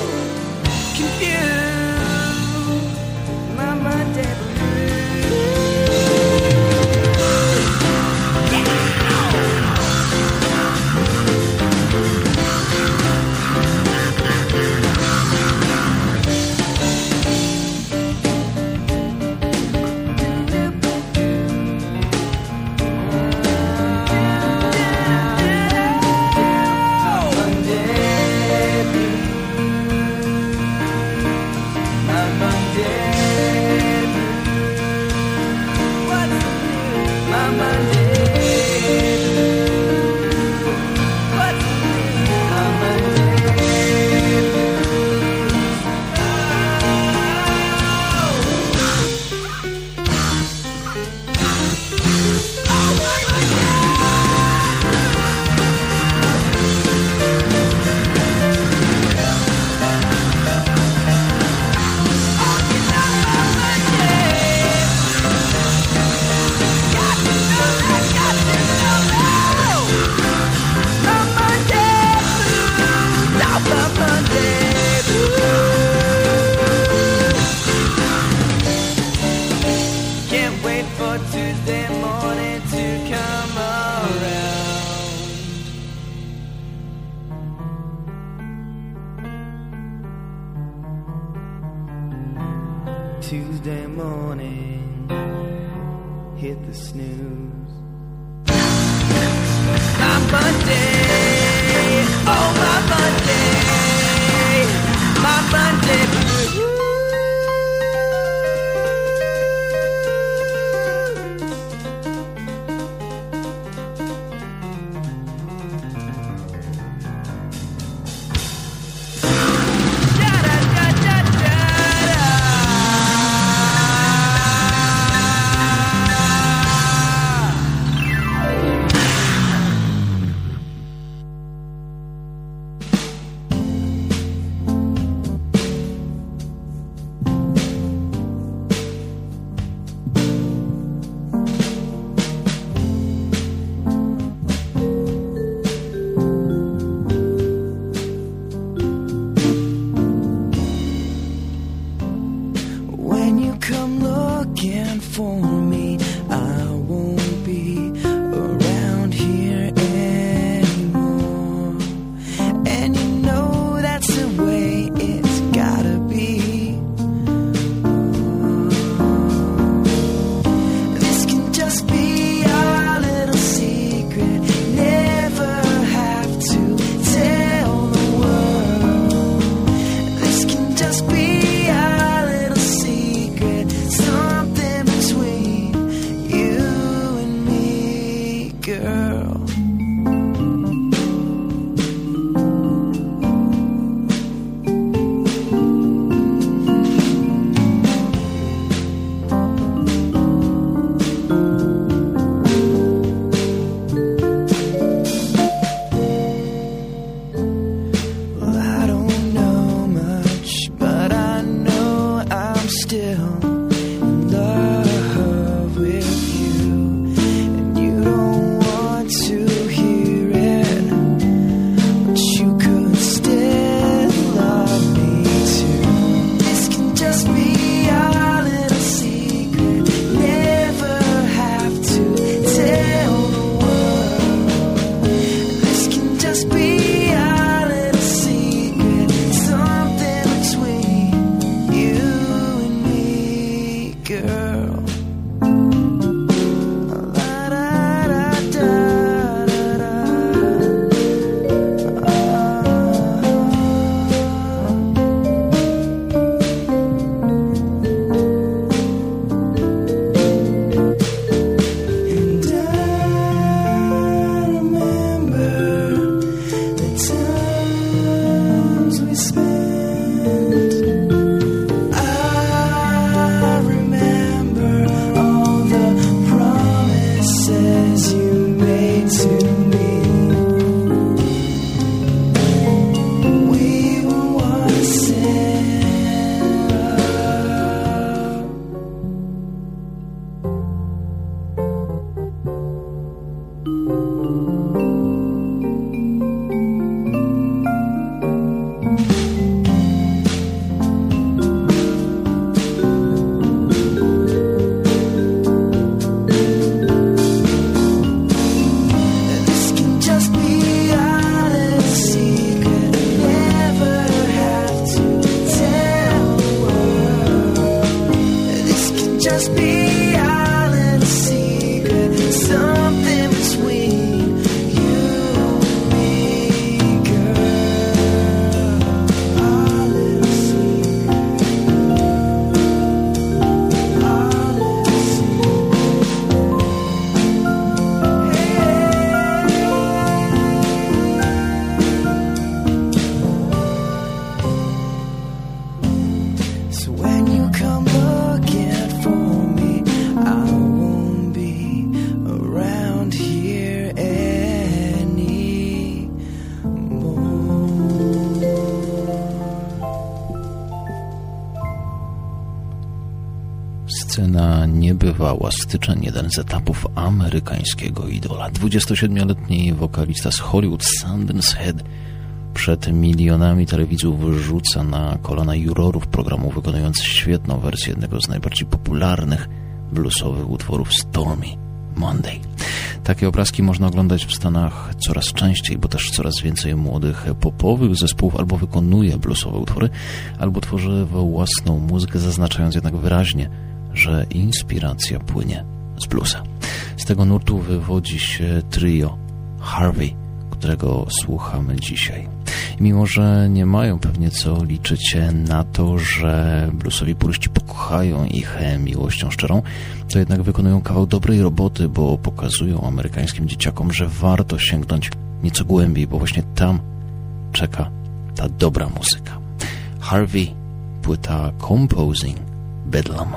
confused. My Monday Tuesday morning, hit the snooze. My Monday, oh my Monday, my Monday blues. girl. Scena niebywała, styczeń, jeden z etapów amerykańskiego idola. 27-letni wokalista z Hollywood, Sundance Head, przed milionami telewidzów rzuca na kolana jurorów programu, wykonując świetną wersję jednego z najbardziej popularnych bluesowych utworów Stormy Monday. Takie obrazki można oglądać w Stanach coraz częściej, bo też coraz więcej młodych popowych zespołów albo wykonuje bluesowe utwory, albo tworzy własną muzykę, zaznaczając jednak wyraźnie, że inspiracja płynie z bluesa. Z tego nurtu wywodzi się trio Harvey, którego słuchamy dzisiaj. I mimo że nie mają pewnie co liczyć na to, że bluesowi puryści pokochają ich miłością szczerą, to jednak wykonują kawał dobrej roboty, bo pokazują amerykańskim dzieciakom, że warto sięgnąć nieco głębiej, bo właśnie tam czeka ta dobra muzyka. Harvey, płyta Composing Bedlam.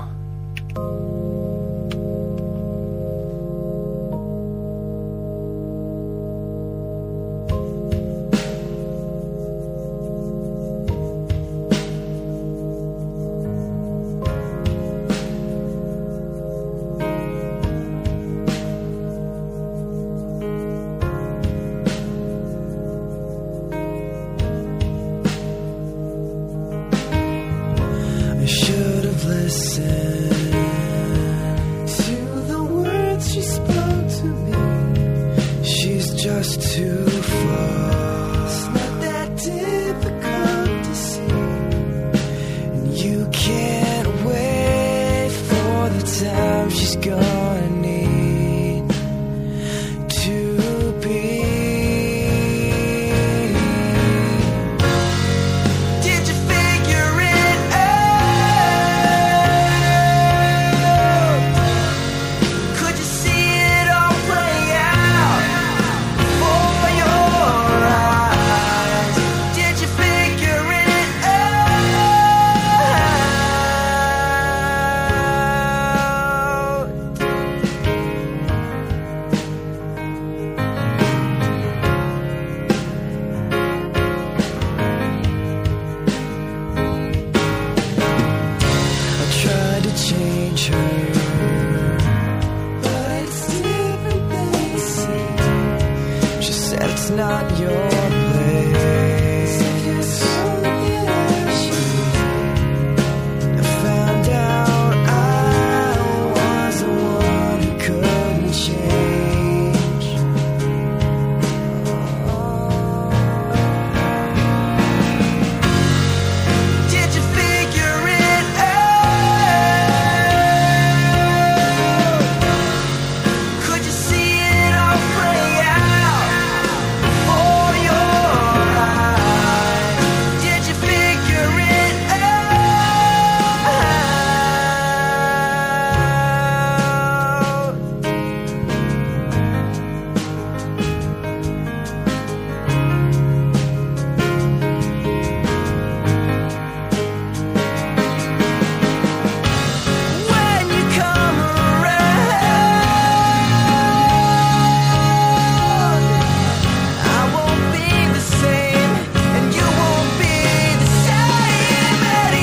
Could you see it all play out? it's not your place. I found out I was the one who couldn't change. Did you figure it out? Could you see it all play out before your eyes? Did you figure it out? When you come around, I won't be the same, and you won't be the same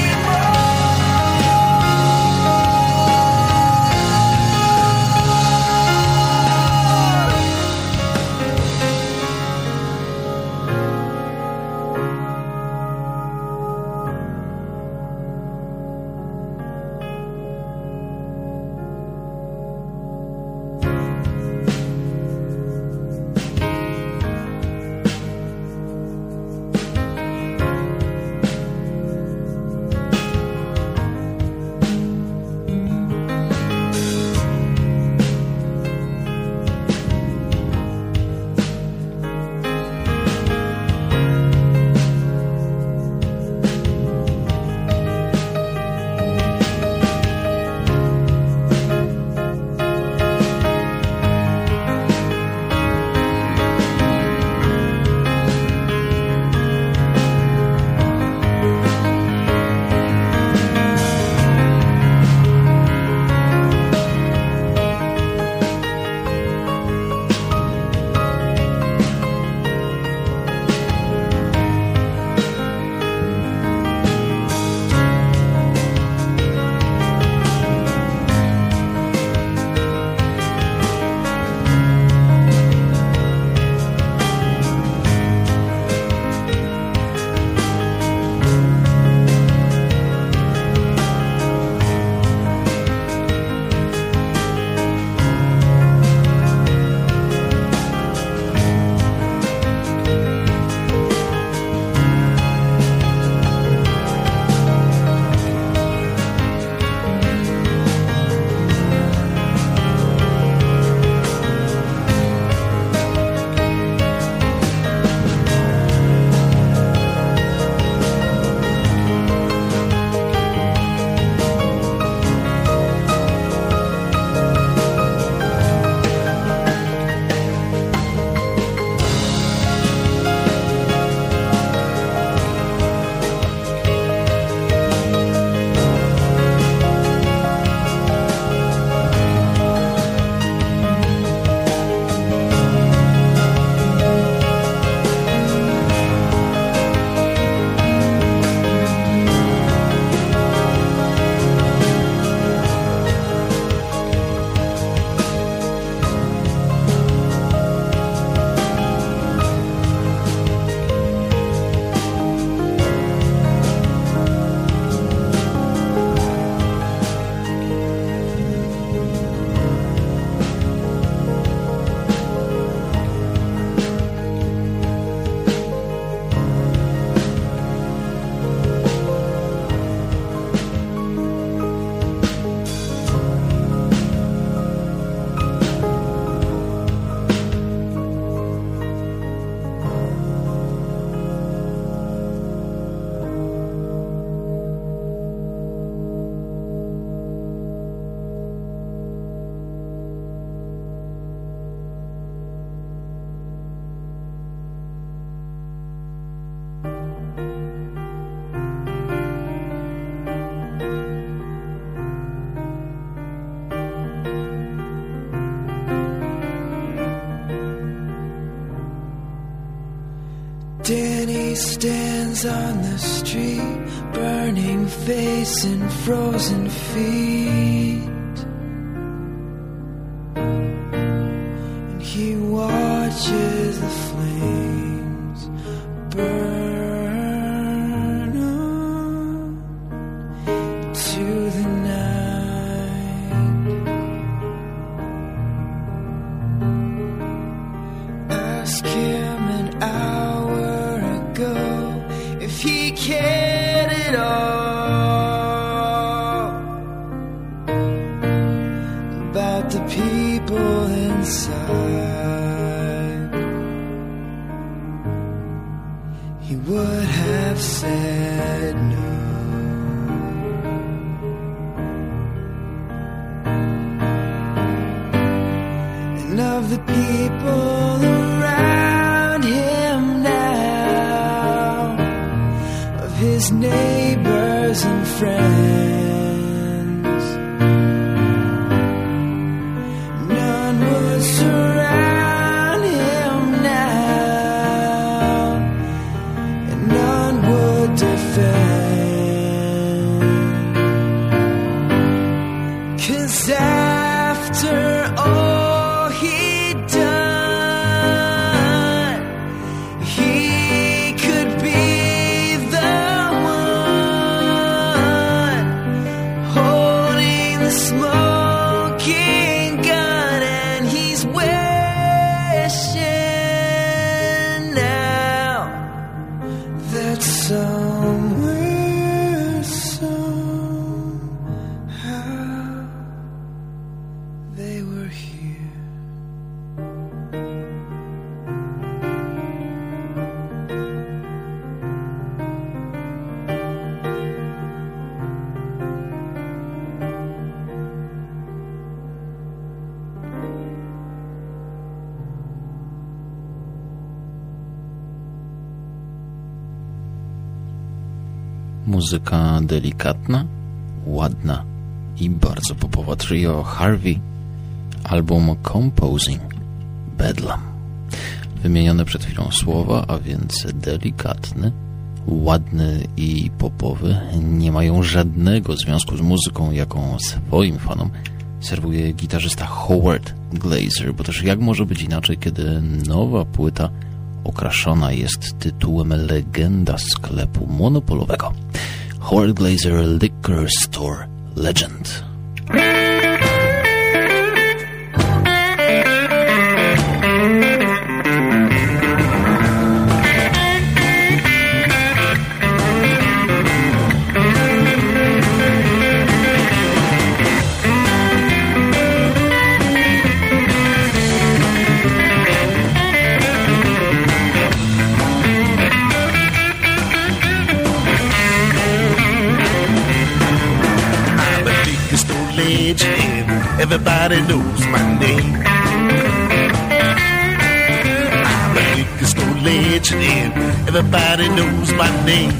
Danny stands on the street, burning face and frozen feet, and he watches watches the flames burn on to the night. Ask him an hour ago if he cared at all about the people inside. He would have said no. And of the people around him now, of his neighbors and friends, none would surround him now, and none would defend. 'Cause after all he'd done, he could be the one holding the smoking gun, and he's wishing now that somewhere, somehow, they were here. Muzyka delikatna, ładna i bardzo popowa. Trio Harvey, album Composing, Bedlam. Wymienione przed chwilą słowa, a więc delikatny, ładny i popowy, nie mają żadnego związku z muzyką, jaką swoim fanom serwuje gitarzysta Howard Glazer, bo też jak może być inaczej, kiedy nowa płyta okraszona jest tytułem legenda sklepu monopolowego. Howard Glazer Liquor Store Legend. Everybody knows my name. I'm a liquor store legend, and everybody knows my name.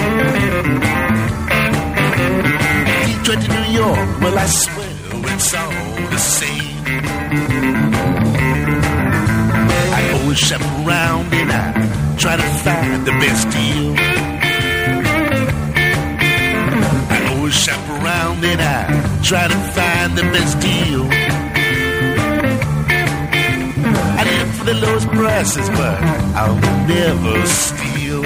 Detroit to New York, well, I swear it's all the same. I always shop around and I try to find the best deal. Shop around and I try to find the best deal. I look for the lowest prices, but I'll never steal.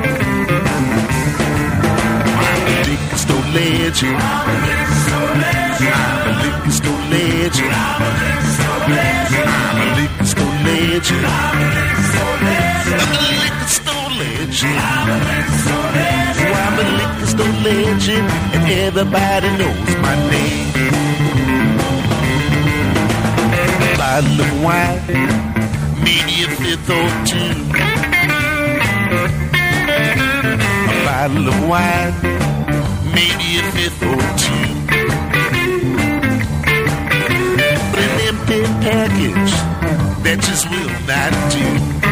I'm a liquor store legend. I'm a liquor store legend. I'm a liquor store legend. I'm a liquor store legend. I'm a liquor store legend. I'm a liquor store legend. I'm a liquor store legend. I'm a liquor store legend. I'm a liquor store legend, and everybody knows my name. A bottle of wine, maybe a fifth or two. A bottle of wine, maybe a fifth or two. But an empty package, that just will not do.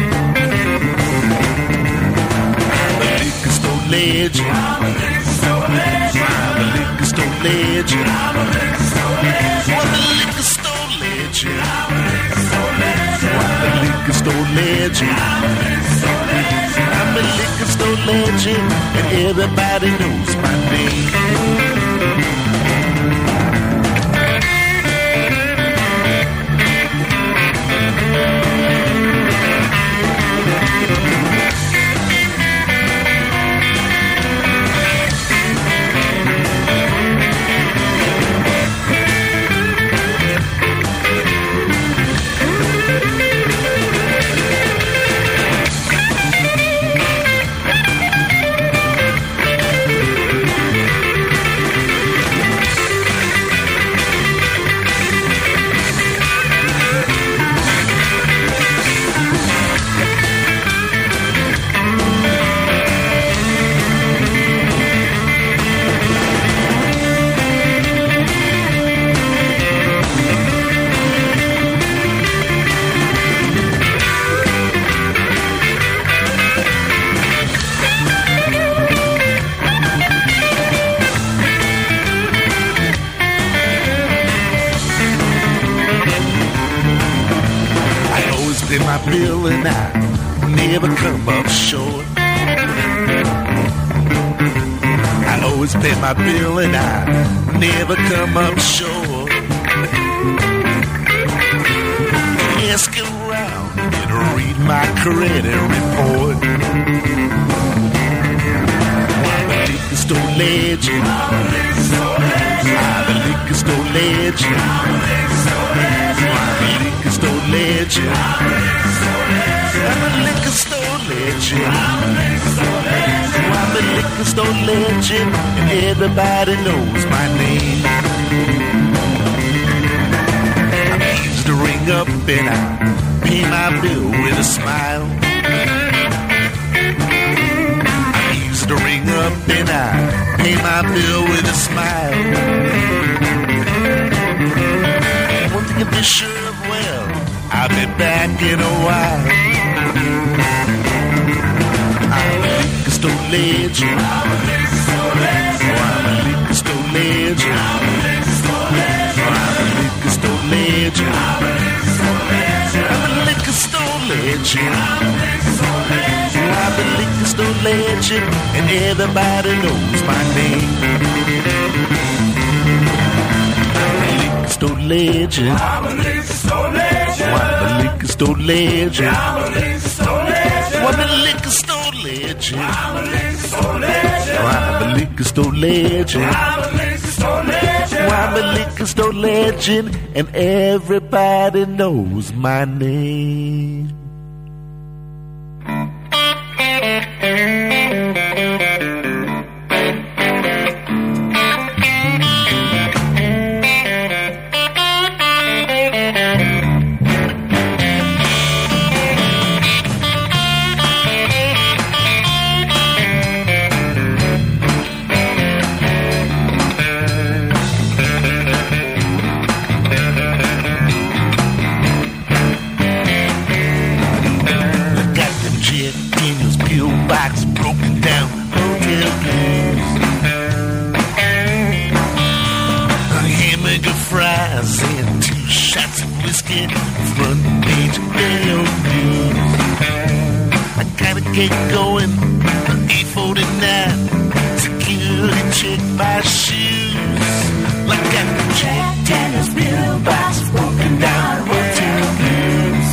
I'm a liquor store legend. I'm a liquor store legend. I'm a liquor store legend. I'm a liquor store legend. I'm a liquor store legend. I'm a liquor store legend. I'm a liquor store legend. I'm a liquor store legend, and everybody knows my name. pay my bill and I never come up short. I always pay my bill and I never come up short. Ask around and read my credit report. I'm a liquor store legend. I'm a liquor store legend. I'm a liquor store legend. I'm a liquor store legend. I'm a liquor store legend. I'm a liquor store legend. I'm a liquor store legend. I'm a liquor store legend, and everybody knows my name. I'm easy to ring up and I pay my bill with a smile. I'm easy to ring up and I pay my bill with a smile. One thing to be sure of, well, I'll be back in a while. I'm a liquor store legend. I'm a liquor store legend. I'm a liquor store legend. I'm a liquor store legend. I'm a liquor store legend. I'm a liquor store legend. I'm a liquor store legend, and everybody knows my name. I'm a liquor store legend. I'm a liquor store legend. I'm a liquor store legend. I'm a liquor store legend. I'm a liquor store legend. I'm a liquor store legend. I'm a liquor store legend. I'm a liquor store legend. I'm a liquor store legend, and everybody knows my name. Get going, 849. Security check my shoes. Like got the Jack Daniels bill box broken down hotel blues.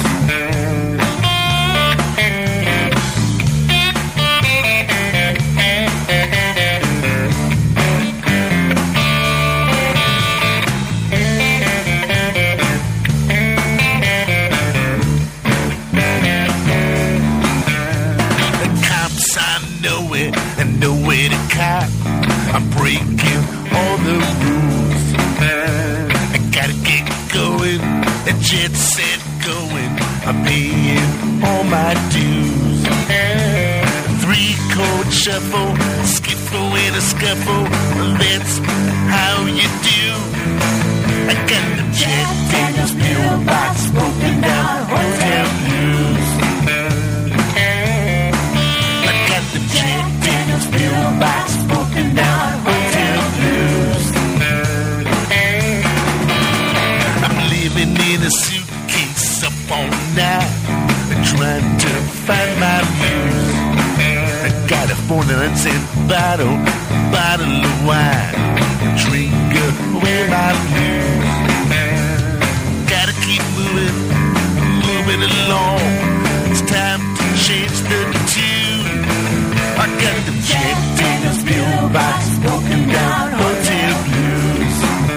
I'm breaking all the rules. I gotta get going, a jet set going. I'm paying all my dues. 3-chord shuffle, skiffle and a scuffle. That's how you do. I got the Jack Daniels pill box broken down hotel blues. I got the Jack Daniels pill box broken down hotel blues. I'm living in a suitcase up all night, trying to find my muse. I got a 4-cent bottle of wine, drink away my blues. Gotta keep moving along. It's time to change the tune. I got the Jack Daniels bill box broken down hotel blues.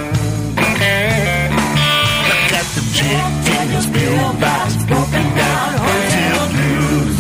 I got the Jack Daniels bill box broken down hotel blues.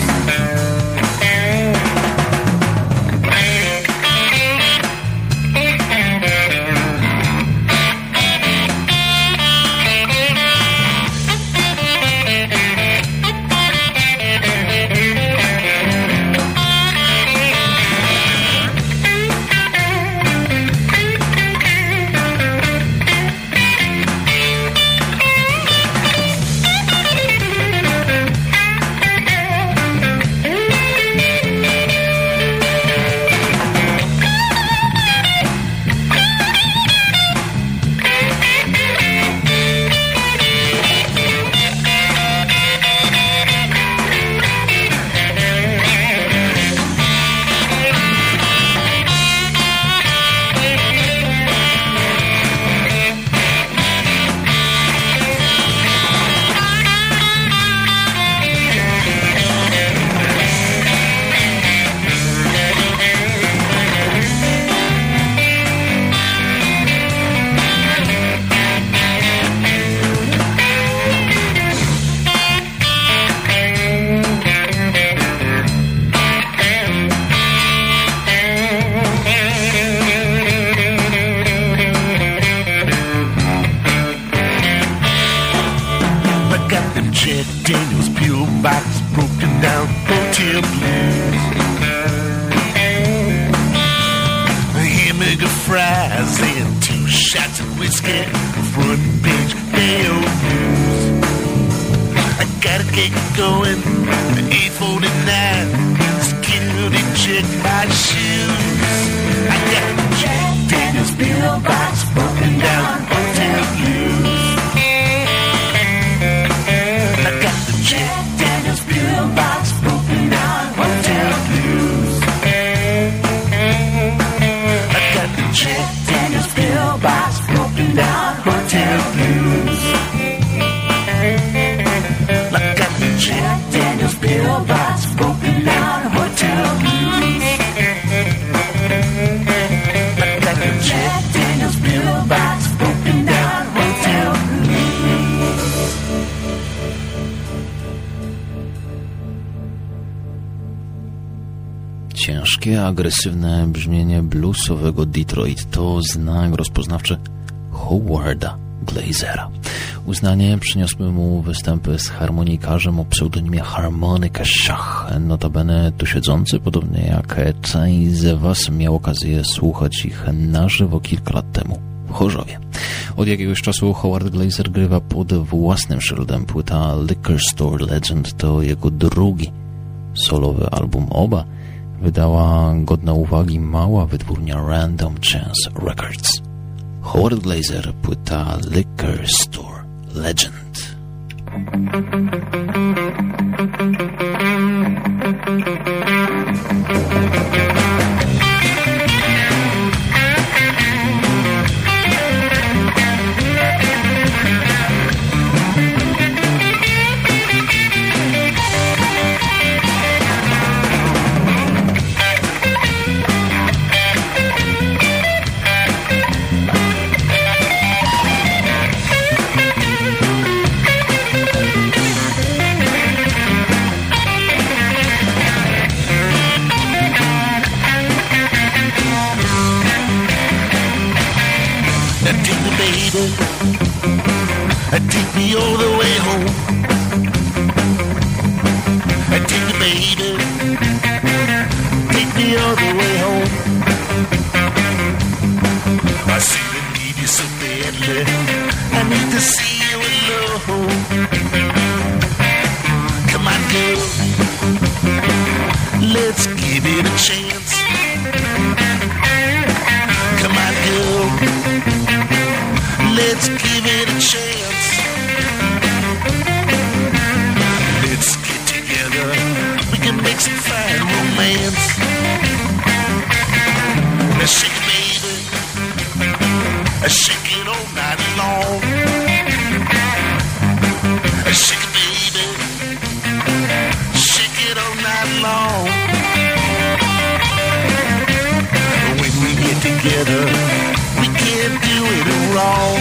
Daniel's pillbox, broken down hotel blues. Hamburger fries and 2 shots of whiskey, front page mail news. I gotta get going, 8:49, security check my shoes. I got Jack Daniel's pillbox, broken down hotel blues. I got the Jack Daniel's pillbox, broken down hotel blues. I got the Jack Daniel's pillbox, broken down hotel blues. I got the Jack Daniel's pillbox, broken down hotel blues. I got the Jack Daniel's pillbox, broken down hotel blues. Ciężkie, agresywne brzmienie bluesowego Detroit to znak rozpoznawczy Howarda Glazera. Uznanie przyniosły mu występy z harmonikarzem o pseudonimie Harmonica Shach, notabene tu siedzący, podobnie jak część z was miał okazję słuchać ich na żywo kilka lat temu w Chorzowie. Od jakiegoś czasu Howard Glazer grywa pod własnym szyldem. Płyta Liquor Store Legend to jego drugi solowy album. Oba wydała godna uwagi mała wytwórnia Random Chance Records. Howard Glazer, płyta Liquor Store Legend. Take me all the way home. Take me, baby. Take me all the way home. I seem to need you so badly. I need to see you alone. Come on, girl. Let's give it a chance. Come on, girl. Let's give it a chance. Let's get together. We can make some fine romance. Now shake it, baby. Shake it all night long. Shake it, baby. Shake it all night long. When we get together, we can't do it wrong.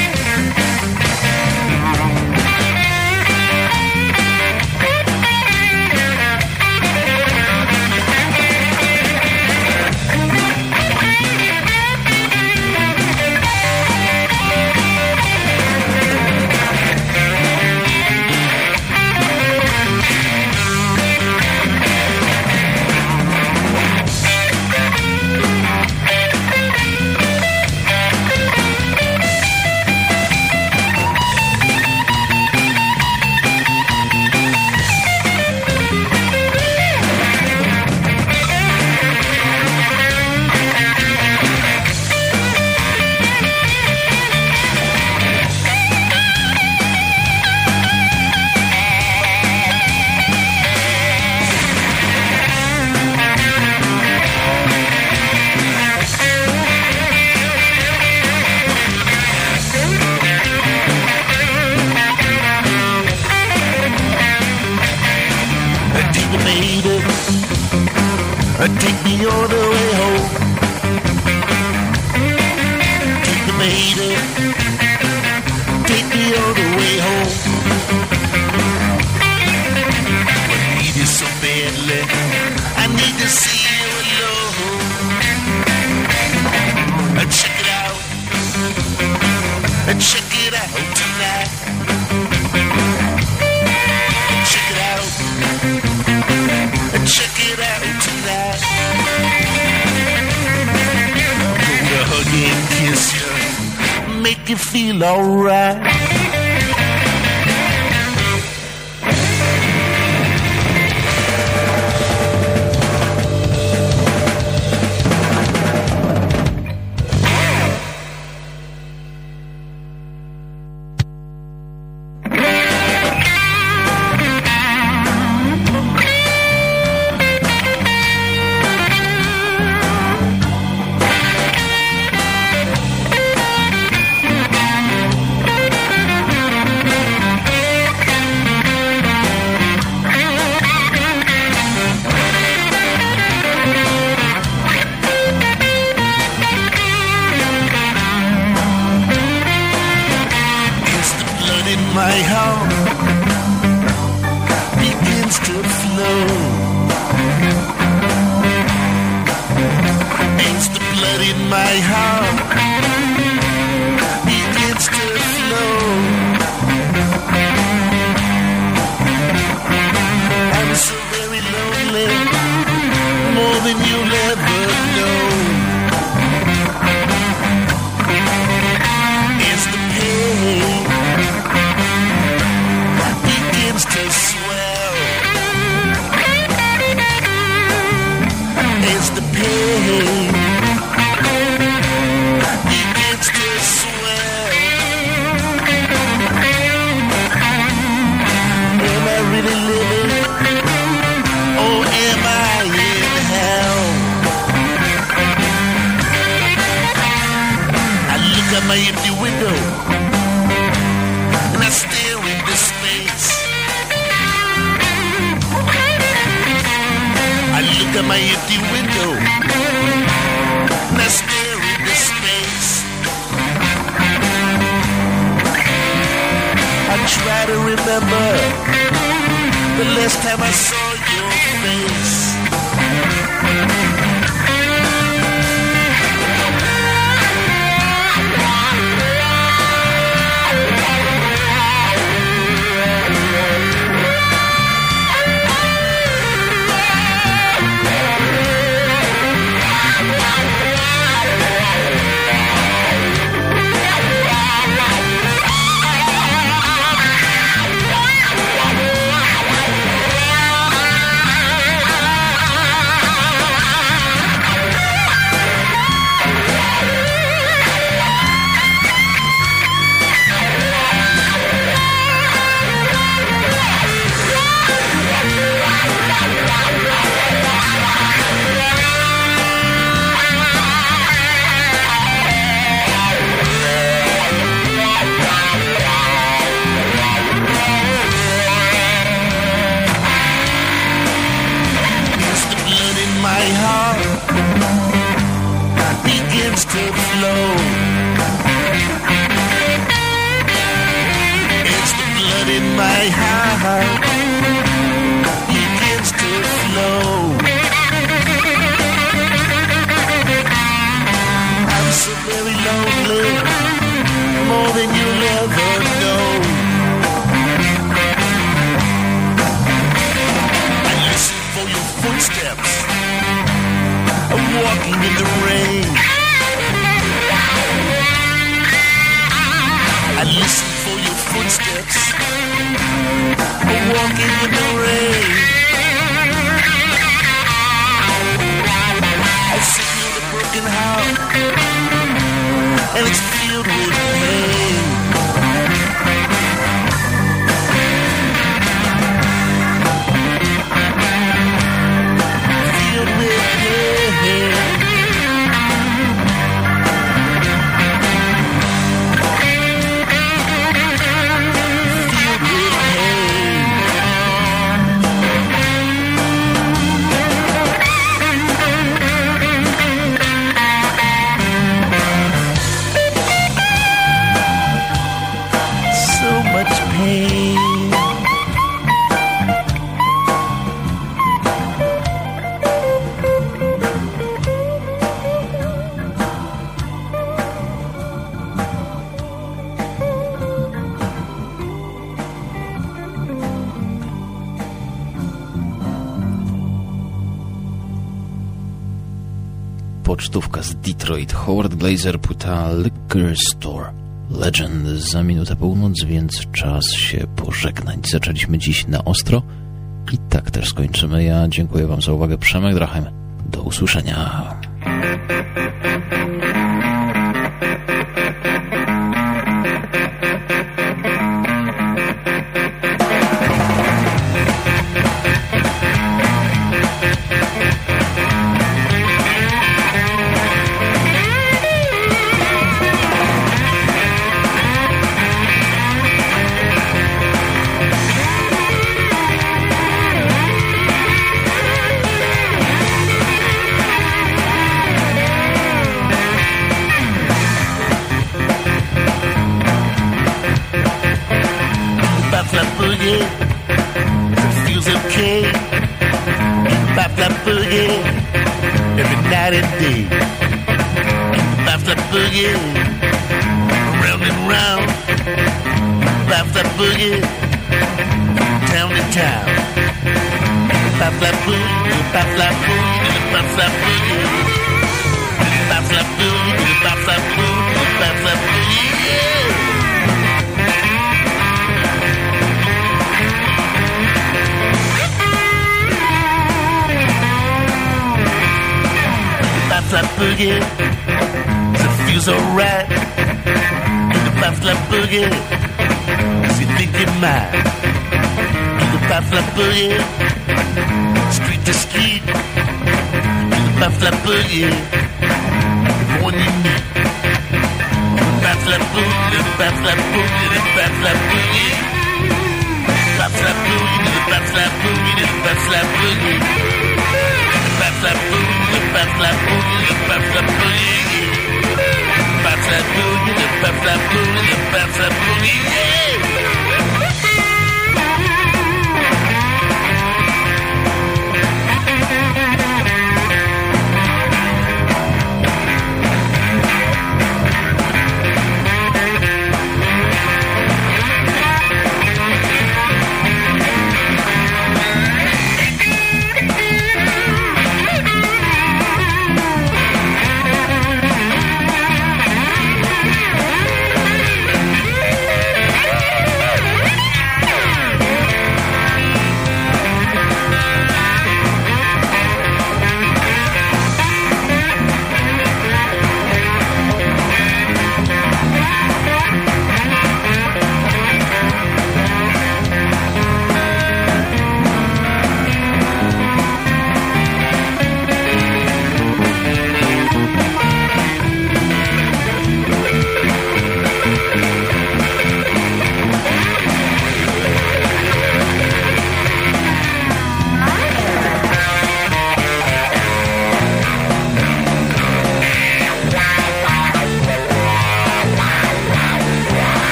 Take me all the way home. Take me, baby. Take me all the way home. I need you so badly. I need to see you alone. Check it out. Check it out tonight. make you feel alright. My heart begins to flow. It's the blood in my heart begins to flow. I'm so very lonely, more than you'll ever know. It's the pain to swell. It's the pain begins to swell. Am I really living, or am I in hell? I look out my empty window and I stare into space. I look at my empty window and I stare into space. I try to remember the last time I saw your face. My heart begins to flow. I'm so very lonely, more than you'll ever know. I listen for your footsteps, I'm walking in the rain. I listen for your footsteps, walking in the rain. I see you in a broken house, and it's filled with pain. Filled with pain. Pocztówka z Detroit. Howard Glazer płyta Liquor Store. Legend za minutę północ, więc czas się pożegnać. Zaczęliśmy dziś na ostro i tak też skończymy. Ja dziękuję wam za uwagę. Przemek Drachem. Do usłyszenia.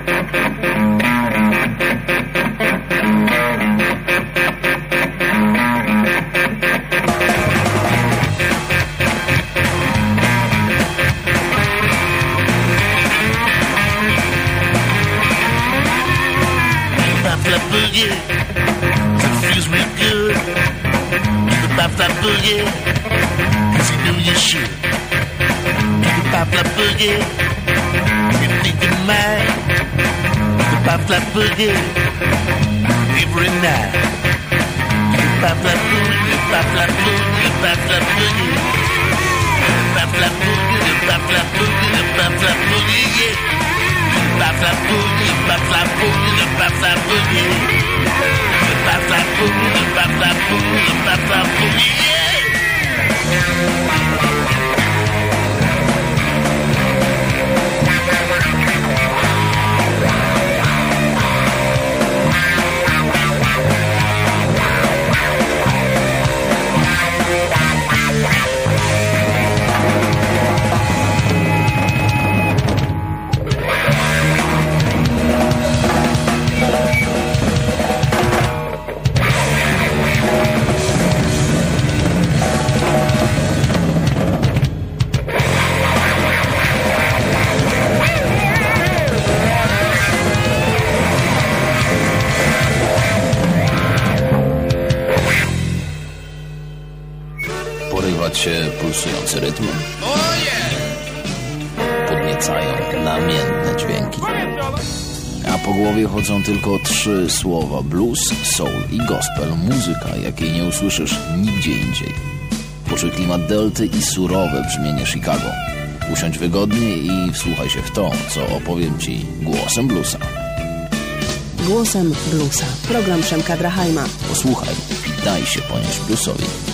Pulsujący rytm. Podniecają namiętne dźwięki. A po głowie chodzą tylko 3 słowa: blues, soul i gospel. Muzyka, jakiej nie usłyszysz nigdzie indziej. Poczuj klimat delty i surowe brzmienie Chicago. Usiądź wygodnie i wsłuchaj się w to, co opowiem Ci głosem bluesa. Głosem bluesa. Program Przemka Drachajma. Posłuchaj i daj się ponieść bluesowi.